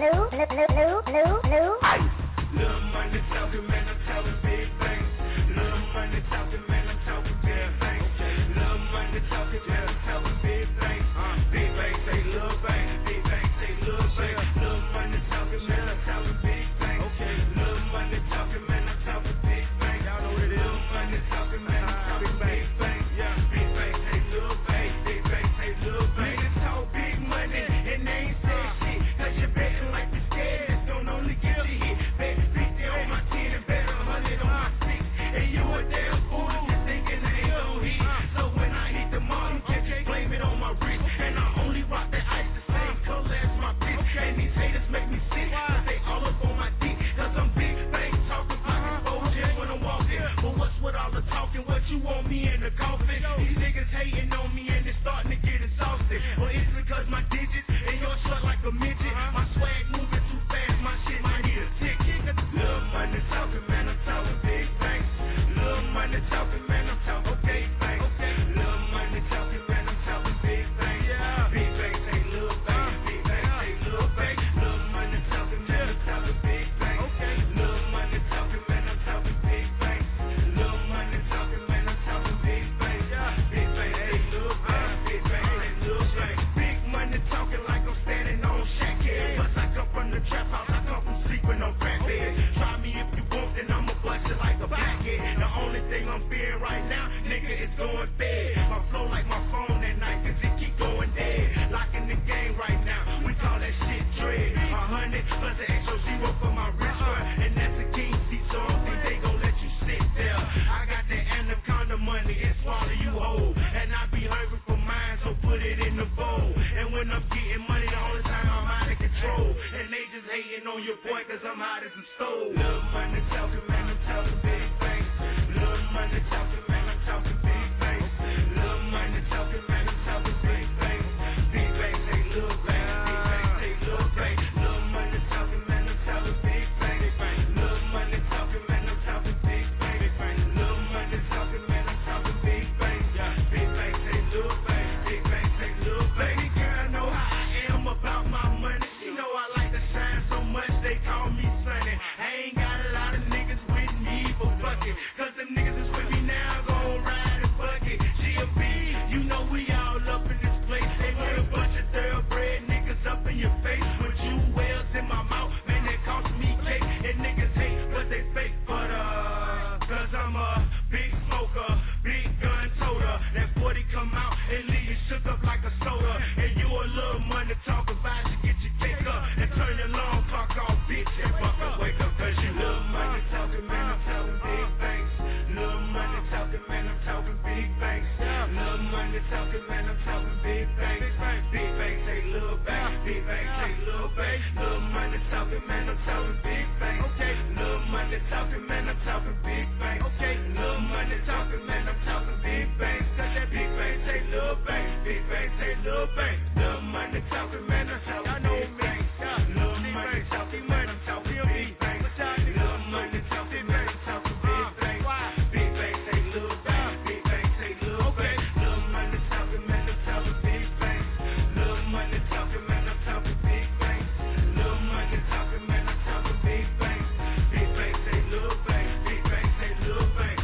Little money talking, man, I'm talking big things. Little money talking, man, I'm talking big things. Little money talking, man, I'm talking big things. Big things say little things, big things say little things. Little money talking, man, I'm talking big things. Little money talking, man, I'm talking big things. Y'all know what it is. Little money talking, man, I'm talking big things. Big things say little things, big things say little things. Niggas talk big money and they ain't say shit. Cause you're betting like you're scared, it's gonna only get you hit. Bet fifty on my ten and bet a hundred on my six. And you a damn fool if you thinking I ain't gon' hit. So when I hit the mall, you can just blame it on my wrist. And I only rock that ice the same color as my bitch. And these haters make me sick, cause they all up on my dick. Cause I'm big, bang, talking, pocket soldiers when I'm walking. But what's with all the talking? What you want me in the coffin? These niggas hating on me and it's starting to get exhausted. Well, it's because my digits and yours short like a midget. My swag moving too fast, my shit might need a ticket. Little money talking, man, I'm talking big things. Little money talking, man, I'm talking big things. Little money talking, man, I'm talking big things. Big things say little things, big things say little things. Little money talking, man, I'm talking big things. Little money talking, man, I'm talking big things. Little money talking, man, I'm talking big things. Big things say little things, big things say little things. Big money talking like I'm standing on shack head. Plus I come from the trap house, I come from sleeping on crack bed. Try me if you want, then I'ma bust it like a blackhead. The only thing I'm fearing right now, nigga, is going bad. My flow like my phone at night, cause it keep going dead. Locking the game right now, we call that shit dread. A hundred plus an extra zero for my wrist run. And that's a king seat, so I don't think they gon' let you sit there. I got that anaconda money, it swallow you whole. And I be hungry for mine, so put it in the bowl. And when I'm getting money, the only time I'm out of control. And they just hating on your boy, cause I'm hot as a stove. Little money talking, man, I'm talking big things. Little money talking, man, I'm talking big things. Little money talking, man, I'm talking big things. Big things say little things, big things say little things. Little money talking, man, I'm talking big things. Little money talking, man, I'm talking big things. Little money talking, man, I'm talking big things. Big things say little things, big things say little things. Baby girl know how I am about my money. She know I like to shine so much, they call me Sonny. I ain't got a lot of niggas with me for fucking. Cause them niggas is with me now, gon' ride and fuck it. G M B, you know we all up in this place. They put a bunch of thoroughbred niggas up in your face. With you wells in my mouth, man, that cost me cake. And niggas hate, but they fake, but uh, cause I'm a big smoker, big gun toter. That forty come out and leave you shook up like a soda. And you a little money talking about you get your kick up and turn your long clock off, bitch, and fucking wake up cause you little money talking, man, I'm talking big things. Little money talking, man, I'm talking big things. Little money talking, man, I'm talking big things. Big things say little things, big things say little things. Little money talking, man, I'm talking big things. Okay, little money talking, man, I'm talking big things. Okay, little money talking, man, I'm talking big things. Big things say little things, big things say little things. Little money talking, man, I'm talking big things. Little money talking, man, I'm talking big things. Little money talking, man, I'm talking big things. Big things say little things, big things say little things. Little money talking, man, I'm talking big things. Little money talking, man, I'm talking big things. Little money talking, man, I'm talking big things. Big things say little things, big things say little things.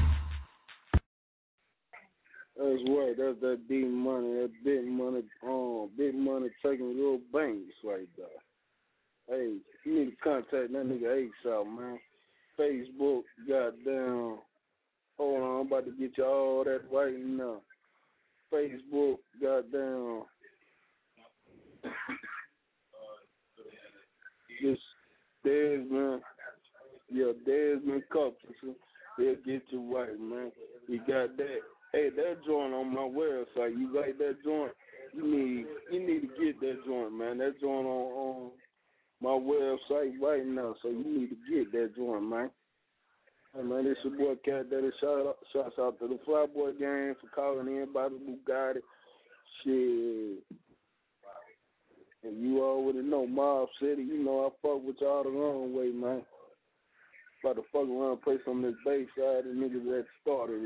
That's what. That's that big money. That big money. Um, big money taking little banks right there. Hey, you need to contact that nigga ASAP, man. Facebook, goddamn. Hold on, I'm about to get you all that right now. Facebook, goddamn. This Desmond, yeah, Desmond Cupson. They'll get you right, man. You got that. Hey, that joint on my website. You like that joint? You need you need to get that joint, man. That joint on, on my website right now. So you need to get that joint, man. Hey, man, this your boy Cat Daddy. Shout out, shouts out to the Flyboy gang for calling in by the Bugatti. Shit. And you already know Mob City. You know I fuck with y'all the wrong way, man. About to fuck around and play some of this bass side and niggas that started it.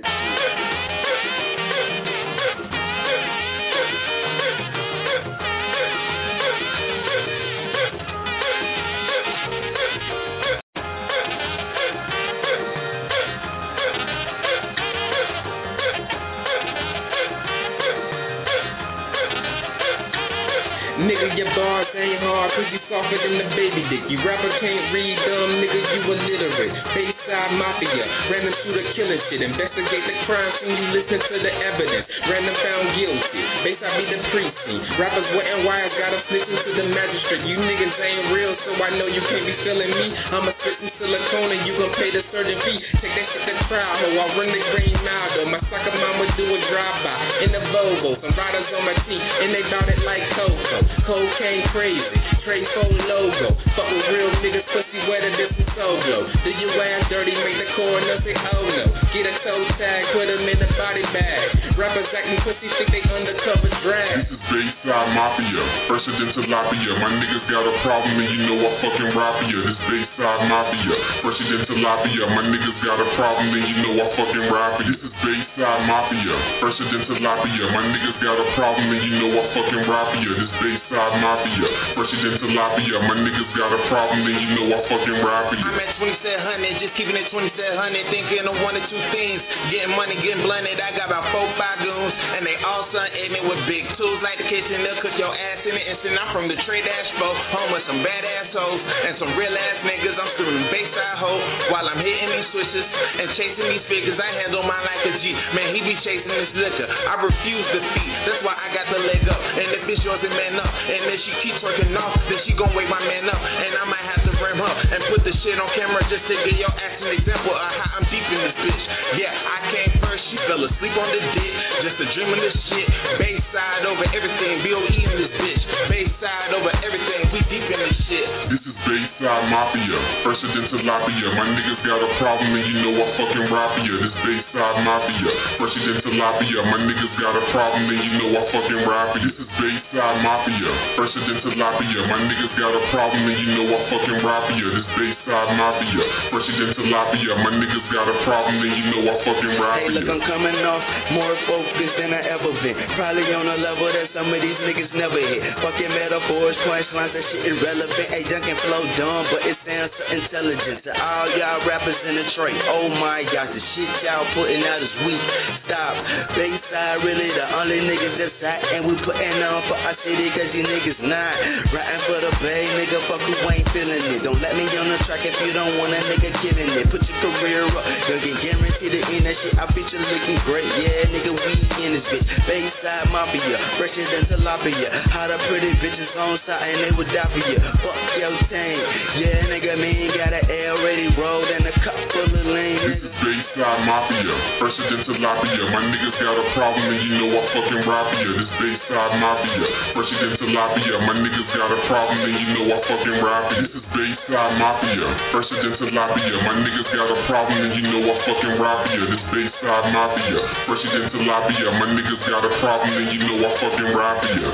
longer than the baby dick. You rapper can't read, dumb nigga, you illiterate. Bayside Mafia, random shooter killing shit. Investigate the crime scene, you listen to the evidence. Random found guilty, Bayside be the precinct. Rappers wetting wires, gotta listen to the magistrate. You niggas ain't real, so I know you can't be feeling me. I'm a certain silicone and you gon' pay the certain fee. Take that shit to trial, ho, I run the green mile though. My sucker mama do a drive-by in the Volvo. Some riders on my team, and they bout it like Coco. Cocaine crazy, Trey Fo logo. Fuck with real niggas, pussy wetter than some Soglo. Do you ass dirty, make the coroner say oh no. Get a toe tag, put them in the body bag. Rappers acting pussy, think they undercover drag. This is Bayside Mafia, Presidential Lafia. My niggas got a problem and you know I fucking rap ya. This Bayside Mafia, Presidential Lafia. My niggas got a problem and you know I fucking rap ya. This is Bayside Mafia, Presidential Lafia. My niggas got a problem and you know I fucking rap ya. This Bayside Mafia, Presidential Lafia. My niggas got a problem and you know I fucking rap ya. I'm at twenty-seven hundred, just keeping it twenty-seven hundred, thinking of one or two things. Getting money, getting blunted. I got about four, five goons, and they all son ignorant with big tools like the kitchen. They'll cook your ass in it instant. I'm from the trade Ashbo, home with some bad assholes and some real ass niggas. I'm screaming Bayside hoe while I'm hitting these switches and chasing these figures. I handle mine like a G. Man, he be chasing this liquor. I refuse defeat. That's why I got the leg up. And if bitch yours and man up, and if she keeps working off, then she gon' wake my man up. And I might have to frame her and put the shit on camera just to give your ass an example of how I'm deep in this bitch. Yeah, I came first. She fell asleep on the dick. Just a dream of this shit. Bayside over everything. B O E in this bitch. Bayside over everything. We deep in this shit. This is Bayside Mafia, Presidential Lafia. My niggas got a problem and you know I fucking rap ya. This Bayside Mafia, Presidential Lafia. My niggas got a problem and you know I fucking rap ya. This is Bayside Mafia, Presidential Lafia. My niggas got a problem and you know I fucking rap ya. This Bayside Mafia, Presidential Lafia. My niggas got a problem and you know I fucking rap ya. Hey, look, I'm coming off more focused than I ever been. Probably on a level that some of these niggas never hit. Fucking metaphors, punchlines, that shit irrelevant. Hey, Duncan flow dumb, but it sounds so intelligent to all y'all rappers in Detroit. Oh my gosh, the shit y'all putting out is weak. Stop. Bayside really the only niggas that's hot, and we putting on for our city cause you niggas not. Riding for the bay, nigga, fuck who ain't feeling it. Don't let me on the track if you don't want a nigga killing it. Put your career up, you'll get guaranteed to end that shit. I feature looking great, yeah, nigga, we in this bitch. Bayside Mafia, Presidential Lafia. How the pretty bitches on side and they would die for you. Fuck your team, yeah, nigga, me ain't got an L ready rolled and a cup full of lean. This is Bayside Mafia, Presidential Lafia. My niggas got a problem and you know I fucking rap ya. This Bayside Mafia, Presidential Lafia. My niggas got a problem and you know I fucking rap ya. This is Bayside Mafia, Presidential Lafia. My niggas got a problem and you know I fucking rap ya. This Bayside Mafia, Presidential Lafia. My niggas got a problem and you know I fucking rap ya.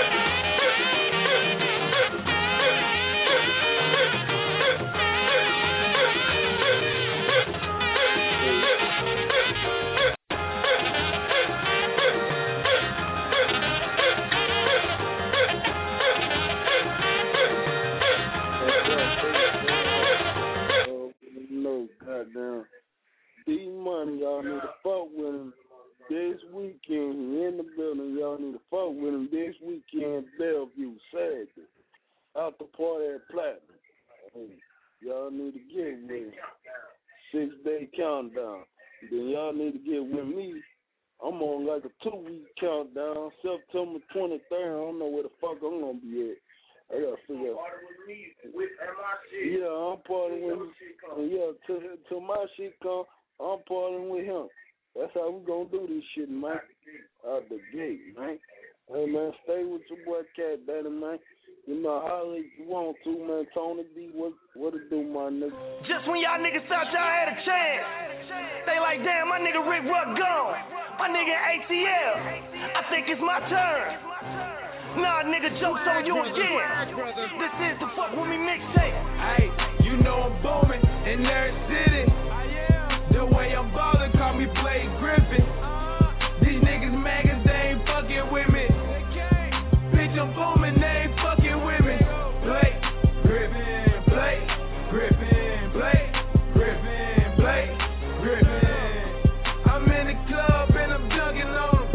Goddamn, D-Money, y'all need to fuck with him this weekend. He in the building, y'all need to fuck with him this weekend. Bellevue, Saturday, out the party at Platinum. Hey, y'all need to get with him. Six day countdown. Then y'all need to get with me. I'm on like a two week countdown. September twenty-third. I don't know where the fuck I'm gonna be at. I gotta figure out. Yeah, I'm partying with him. Yeah, till, till my shit come, I'm partying with him. That's how we gonna do this shit, man. Out the gate, man. Hey, man, stay with your boy Cat Daddy, man. You know, holler if you want to, man. Tony D, what, what it do, my nigga? Just when y'all niggas thought y'all had a chance, they like, damn, my nigga Rick Ruck gone. My nigga A T L. I think it's my turn. Nah, nigga, joke's on you again. This is the Fuck With Me mixtape. Hey, you know I'm booming in every city. The way I'm ballin', call me Blake Griffin. These niggas mad 'cause they ain't fucking with me. Bitch, I'm booming, they ain't fucking with me. Blake Griffin, Blake Griffin, Blake Griffin, Blake Griffin. I'm in the club and I'm dunking on them.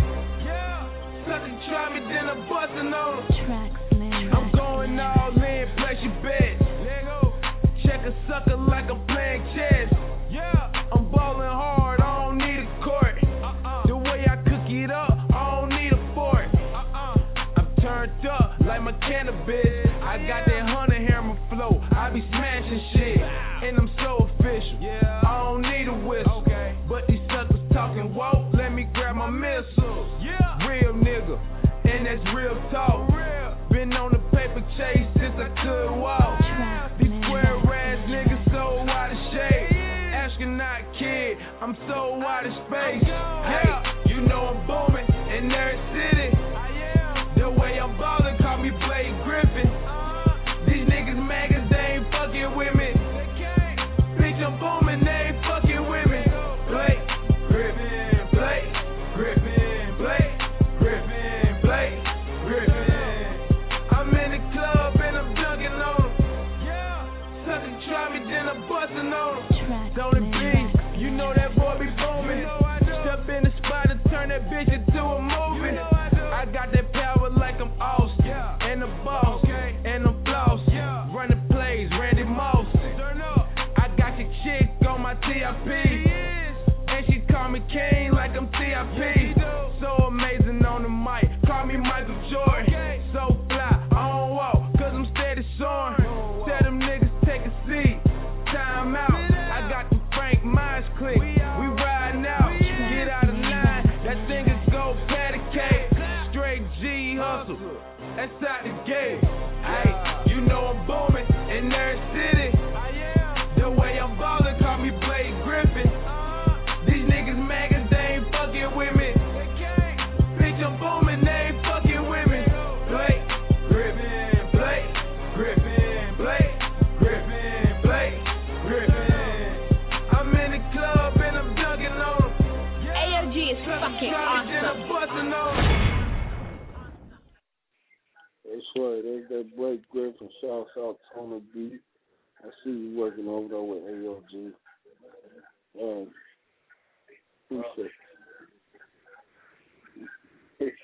Something try me, then I'm busting on them. I'm going all in, plus you a sucker like I'm playing chess. Yeah, I'm ballin' hard, I don't need a court. Uh-uh. The way I cook it up, I don't need a fork. Uh-uh. I'm turned up like my cannabis. I got that hunter hammer flow, I be smashing shit. And I'm so official, I don't need a whistle. Okay. But these suckers talking woke, let me grab my missiles. Yeah. Real nigga, and that's real talk. Been on the paper chase since I could walk. These square ass niggas so out of shape. Astronaut kid, I'm so out of space. Yeah, you know I'm booming in every city. The way I'm ballin', call me Blake Griffin. These niggas mad 'cause they ain't fucking with me. Bitch, I'm booming, they ain't fucking with me. Blake Griffin, Blake Griffin, Blake Griffin, Blake Griffin. I'm in the club and I'm dunking on them. Sucker try me, then I'm busting on them. Don't it be? You know that boy be booming. Step in the spot and turn that bitch into a movie. I got that power like I'm Austin and the boss and I'm floss. Running plays, Randy Moss. I got your chick on my T I P, and she call me King like I'm T I P. So amazing on the mic, call me Michael Jordan. So fly, I don't walk, cause I'm steady soaring. Tell them niggas take a seat, time out. I got the Frank Myers click, we riding out. Get out of line, that thing is go patty cake. Straight G hustle, that's out the gate. Hey, you know I'm booming in every city. The way I'm ballin', call me Blake Griffin. These niggas mad 'cause they ain't fucking with me. Bitch, I'm booming, they ain't fucking with me. Blake Griffin, Blake Griffin, Blake Griffin, Blake Griffin. I'm in the club and I'm dunking on them. A O G is fucking awesome. That's right, that's that Blake Griffin. Shouts out Tony B. I see you working over there with A O G. Um, appreciate it.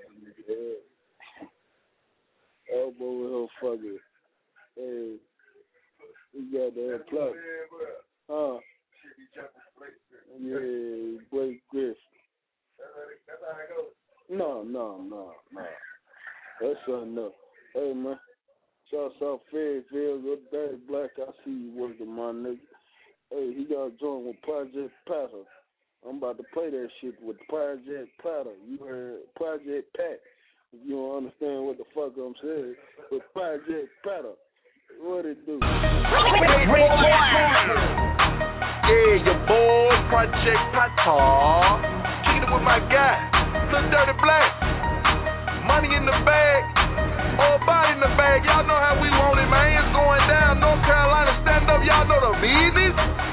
Elbow with her fucker. Hey, we got that plug. Huh? Yeah, Blake Griffin. No, no, no, no. That's something else. Hey, man. Shouts out Fairfield. Good day, Black. I see you working, my nigga. Hey, he got a joint with Project Patter. I'm about to play that shit with Project Patter. You heard Project Pat. If you don't understand what the fuck I'm saying. But Project Patter. What it do? Yeah, your boy, Project Patter. Kicking it with my guy, Lil Dirty Black. Money in the bag. All body in the bag, y'all know how we want it, man. It's going down. North Carolina, stand up, y'all know the business.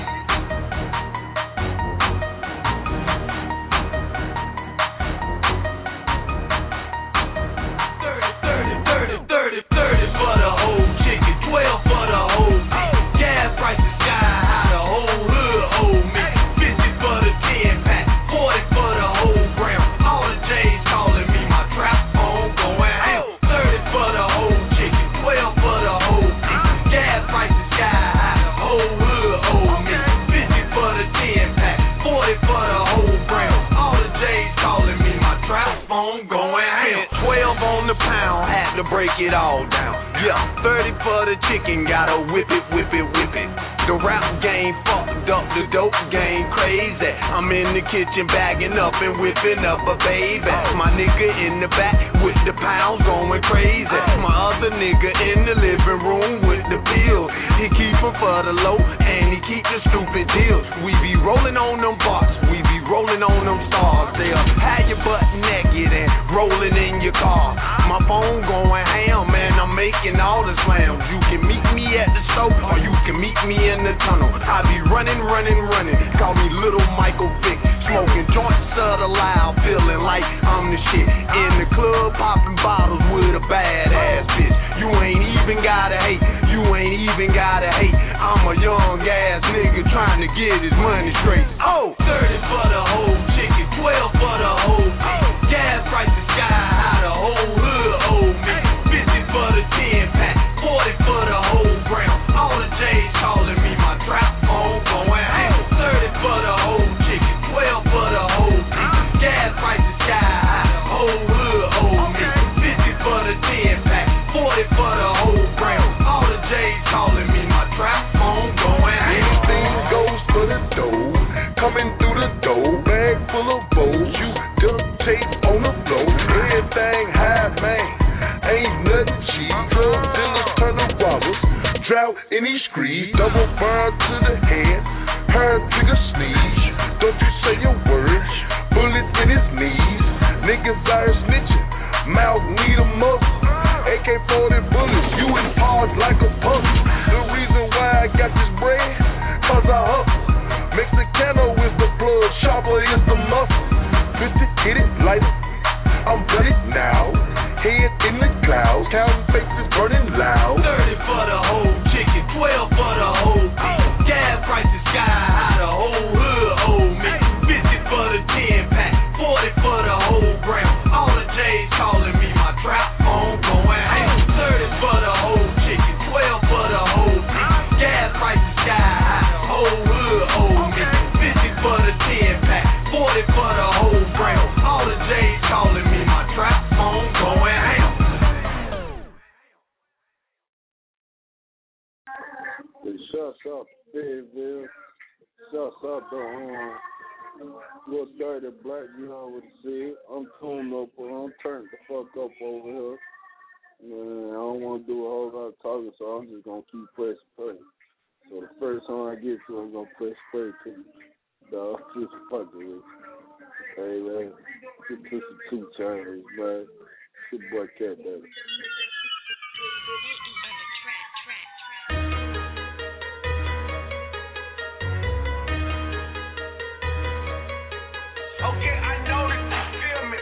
thirty, thirty, thirty, thirty, thirty for the whole chicken, twelve for the whole meat. Gas prices sky high, the whole hood owe me. fifty for the ten pack, forty for the whole gram. All the J's calling me my trap phone going ham. For the whole chicken, twelve for the whole meat. Gas prices sky high, the whole hood owe me. fifty for the ten pack, forty for the whole gram. All the J's calling me my trap phone going ham. twelve on the pound, had to break it all down. Yeah, thirty for the chicken, gotta whip it, whip it, whip it. The rap game fucked up, the dope game crazy. I'm in the kitchen bagging up and whipping up a baby. My nigga in the back with the pounds going crazy. My other nigga in the living room with the pills. He keep it for the low and he keep the stupid deals. We be rolling on them bars, we be rolling on them stars. They'll have your butt naked and rolling in your car. My phone going ham, man, I'm making all the slams. You can meet me at the store or you can meet me in the tunnel. I be running, running, running. Call me Little Michael Vick. Smoking joints of the loud, feeling like I'm the shit. In the club, popping bottles with a badass bitch. You ain't even gotta hate, you ain't even gotta hate. I'm a young ass nigga trying to get his money straight. Oh, thirty for the whole chicken, twelve for the whole meat. Gas prices sky high, the whole hood owe me. fifty for the ten pack, forty for the whole gram. All the J's call crown to the head, her nigga sneeze. Don't you say a word, bullets in his knees. Niggas out here snitching, mouth need a muscle. A K forty bullets, you in pause like a puzzle. The reason why I got this bread, cause I hustle. Mexicano is the blood, chopper is the muscle. fifty, hit it, light it, I'm done it now. Head in the clouds, counting faces burning loud. thirty for the whole chicken, twelve for the whole beef. Gas prices sky high, the whole hood owe me. fifty for the ten pack, forty for the whole gram. All the J's calling me my trap phone going ham. thirty for the whole chicken, twelve for the whole beef. Gas prices sky high, the whole hood owe me. fifty for the ten pack, forty for the whole gram. All the J's calling me my trap phone going ham. Hey, shuts up, Fayetteville. Shuts up, though. Um, little dirty black, you know what it is. I'm tuned up, but I'm turned the fuck up over here. Man, I don't want to do a whole lot of talking, so I'm just going to keep pressing play. So the first song I get to, I'm going to press play to you. Dog, just fucking with you. Hey, man, just put some two chains, man. Good boy, Cat Daddy. Okay, I know that you feel me.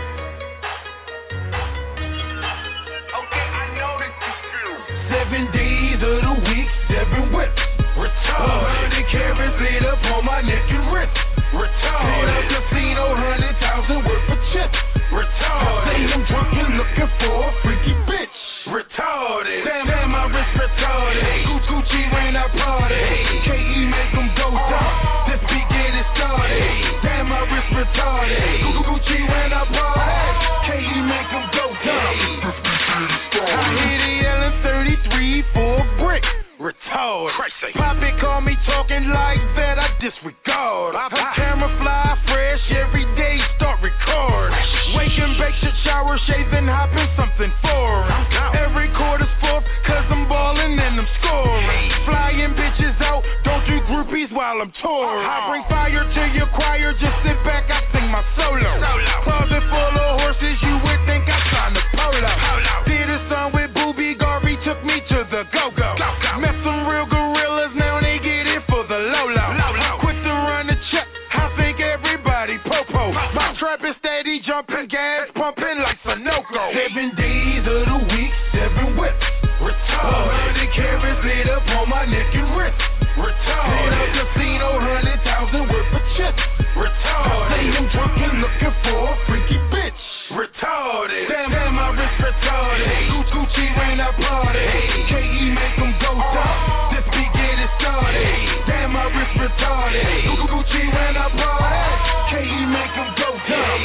Okay, I know that you feel me. Seven days of the week, seven whips. Retarded. one hundred carats laid up on my neck and wrist. Retarded. Hit a casino, hundred thousand worth of chips. Retarded. Say I'm drunk and looking for a freaky bitch. Retarded. Damn, damn, my wrist retarded. Hey. Gucci when I party. Hey. K E make them go down. This beat get it started. Hey. Damn, my wrist retarded. Hey. Gucci when I party. K E make them go down. Hey. I hit it yelling thirty-three for a brick. Retarded. Crazy. Poppy call me talking like that, I disregard. Her camera fly fresh every day, start record. Wake and bake, shit, shower, shaving, hopping, something foreign. Every quarter's fourth, cause I'm ballin' and I'm scoring. Flying bitches out, don't do groupies while I'm touring. I bring fire to your choir, just sit back, I sing my solo. Closet full of horses, you would think I signed a polo. Did a song with Boobie Garvey, took me to the go-go. Met some real gorillas, now they get it for the Lolo. Quick to run the check, I think everybody popo. My trap is steady jumping, gas pumping like Sunoco. Seven days of the week, seven whips. Retarded. one hundred carats laid up on my neck and wrist. Retarded. Hit a casino, hundred thousand worth of chips. Retarded. Say I'm drunk and looking for a freaky bitch. Retarded. Damn, damn, my wrist retarded. Hey. Gucci when I party. Hey. K E make them go down. This beat get it started. Hey. Damn, my wrist retarded. Hey. Gucci when I party. K E make them go down.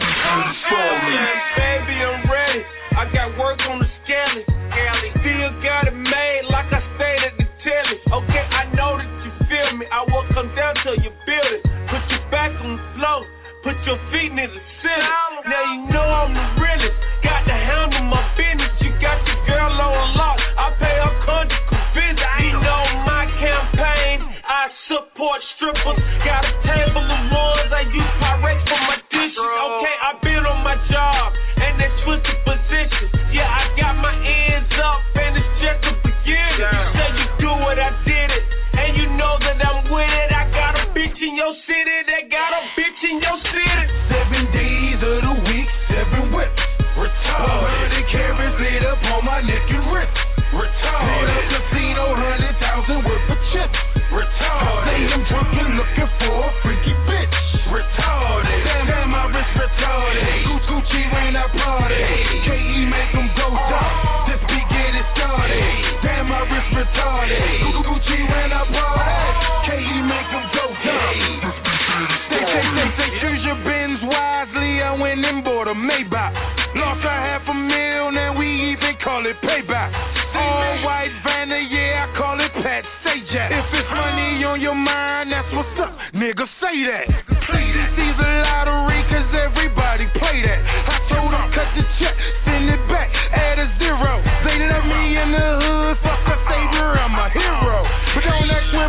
Hey. Baby, I'm ready. I got work on the scally. Still got it made like I stayed at the telly. Okay, I know that you feel me. I will come down till you feel it. Put your back on the floor. Put your feet near the ceiling. Now you know I'm the realest. Got to handle my business. You got your girl on lock. I pay her conjugal visit. You know my campaign. I support strippers. Got a table of ones. I use Pyrex for my dishes. Okay, I've been on my job and they switch the position. Yeah, I got my ends up and it's just the beginning. You say you do it, I did it. And you know that I'm with it. I got a bitch in your city. They got a bitch in your city. Seven days of the week, seven whips. Retarded. one hundred carats laid up on my neck and wrist. Retarded. Hit a casino, hundred thousand worth of chips. Retarded. Say I'm drunk and looking for a freaky bitch. Retarded. Damn, damn, my wrist retarded. Hey. Gucci when I party. Hey. K E make them go down. This beat get it started. Hey. Damn, my wrist retarded. Hey. Gucci when I party. K E make them go down. Say, say, say, say, choose your Benz wisely. I went and bought a Maybach. Lost a half a mil, and we even call it payback. All white Vanna, yeah, I call it Pat Sajak. If it's money on your mind, that's what's up, nigga, say that. These a lottery, cause everybody play that. I told them cut the check, send it back, add a zero. They love me in the hood, fuck a savior, I'm a hero. But don't act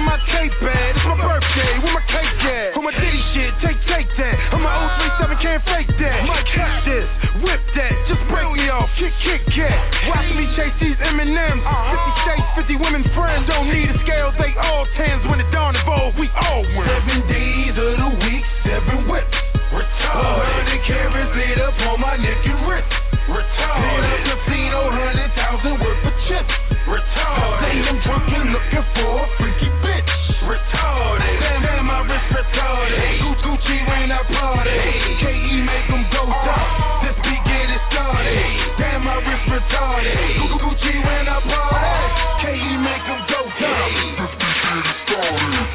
all tens when the dawn evolves, we all win. Seven days of the week, seven whips. Retarded. A hundred carats laid up on my neck and wrist. Retarded. Hit a casino, hundred thousand worth of chips. Retarded. I say I'm drunk and looking for a freaky bitch. Retarded. Damn, damn, my wrist retarded. Hey. Gucci when I party. Hey. K E make them go down. This beat get it started. Hey. Damn, my wrist retarded. Hey. Gucci when I party. K E make them go down. Hey. This beat get it started.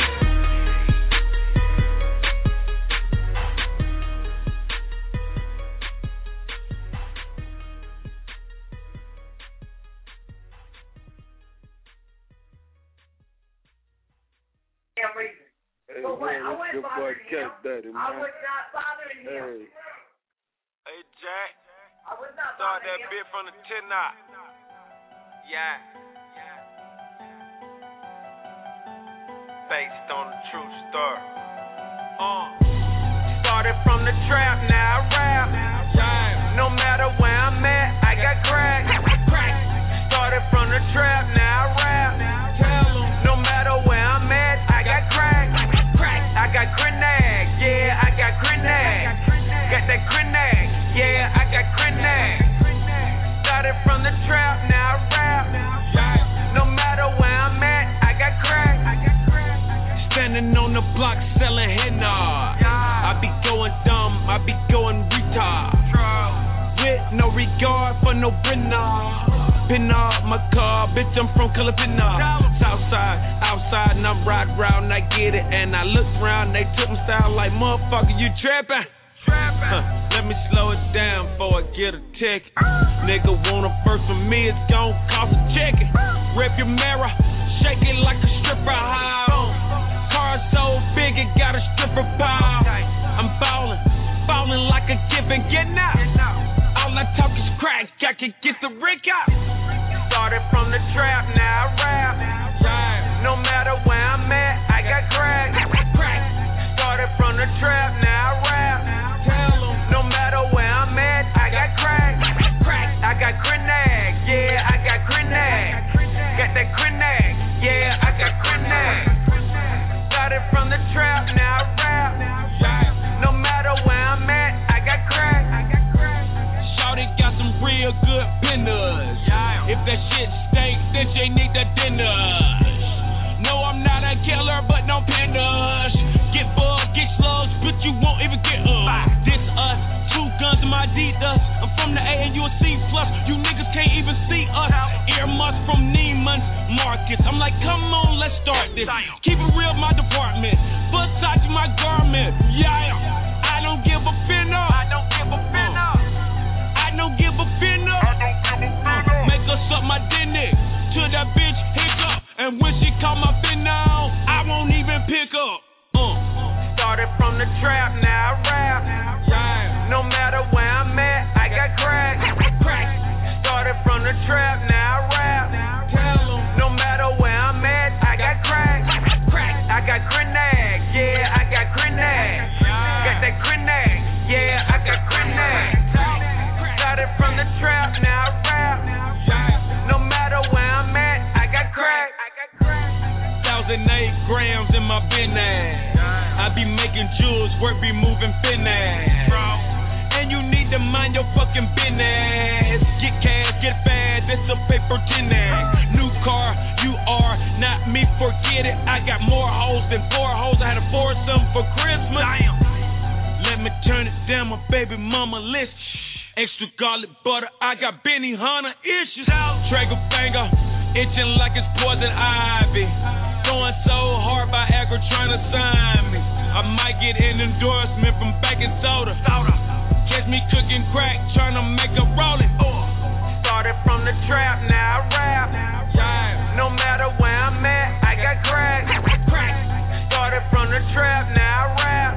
Hey, man, it's your boy Cat Daddy, man. I was not bothering him. Hey. Hey, Jack. I was not Start that him. Bit from the ten knot. Yeah. Based on the true story. Uh. Started from the trap, now I rap. Yeah. No matter where I'm at, I got crack. Started from the trap, now I rap. No matter where I'm at, I got crack. I got grenade, yeah, I got grenade. Got that grenade, yeah, I got grenade. Started from the trap, now I rap. No matter where I'm at, I got crack. Standing on the block selling henna. I be going dumb, I be going retard. With no regard for no brenner. Pin up my car, bitch, I'm from Calipina. Southside, outside, and I'm riding round, I get it. And I look around, they took my style like, motherfucker, you trapping? Huh, let me slow it down before I get a ticket. Nigga want a first from me, it's gon' cost a chicken. Rip your mirror, shake it like a stripper house. Car so big, it got a stripper pile. I'm ballin', ballin' like a gift and getting out. All I talk is crack, I can get the Rick out. Started from the trap, now I rap. No matter where I'm at, I got crack. Started from the trap, now I rap. No matter where I'm at, I got crack. I got grenade, yeah, I got grenade. Got that grenade, yeah, I got grenade. Started from the trap, now I rap. No matter where I'm at, I got crack. Shawty got some real good pinners. If that shit stinks, then she need the dinner. No, I'm not a killer, but no pandas. Get bugged, get slugs, but you won't even get us. This us, two guns in my Adidas. I'm from the A and you a C plus. You niggas can't even see us. Earmuffs from Neiman's Marcus. I'm like, come on, let's start this. Keep it real, my department. Versace, my garment. Yeah, I don't give a finna. I don't give a finna. I don't give a finna. I don't give a finna. Make her suck my dick to that bitch hiccup. And when she call my fin now, I won't even pick up. Uh. Started from the trap, now I rap. Yeah. No matter where I'm at, I got crack. Started from the trap, now I rap. No matter where I'm at, I got crack. I got grenade, yeah, I got grenade. Got that grenade, yeah, I got grenade. Started from the trap, now I rap. No matter where I'm at, I got crack. Thousand eight grams in my business. I be making jewels, work be moving finesse. And you need to mind your fucking business. Get cash, get fast, it's a paper tennis. New car, you are not me, forget it. I got more hoes than four hoes. I had a foursome for Christmas. Damn. Let me turn it down, my baby mama list. Extra garlic butter, I got Benny Hunter issues. Trigger finger, itching like it's poison ivy. Going so hard by Agro trying to sign me. I might get an endorsement from baking soda. Catch me cooking crack, trying to make a rolling. Started from the trap, now I rap. No matter where I'm at, I got crack. Started from the trap, now I rap.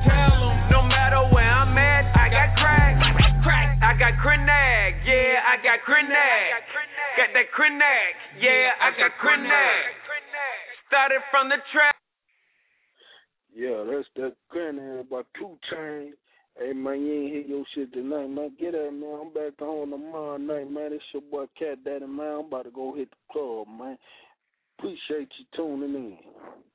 No matter where I'm at, I got crack. I got grenade, yeah, I got grenade. Got that grenade, yeah, I got grenade. Started from the trap. Yeah, that's that grenade by Two Chainz. Hey, man, you ain't hear your shit tonight, man. Get at man. I'm back home tomorrow night, man. It's your boy Cat Daddy, man. I'm about to go hit the club, man. Appreciate you tuning in.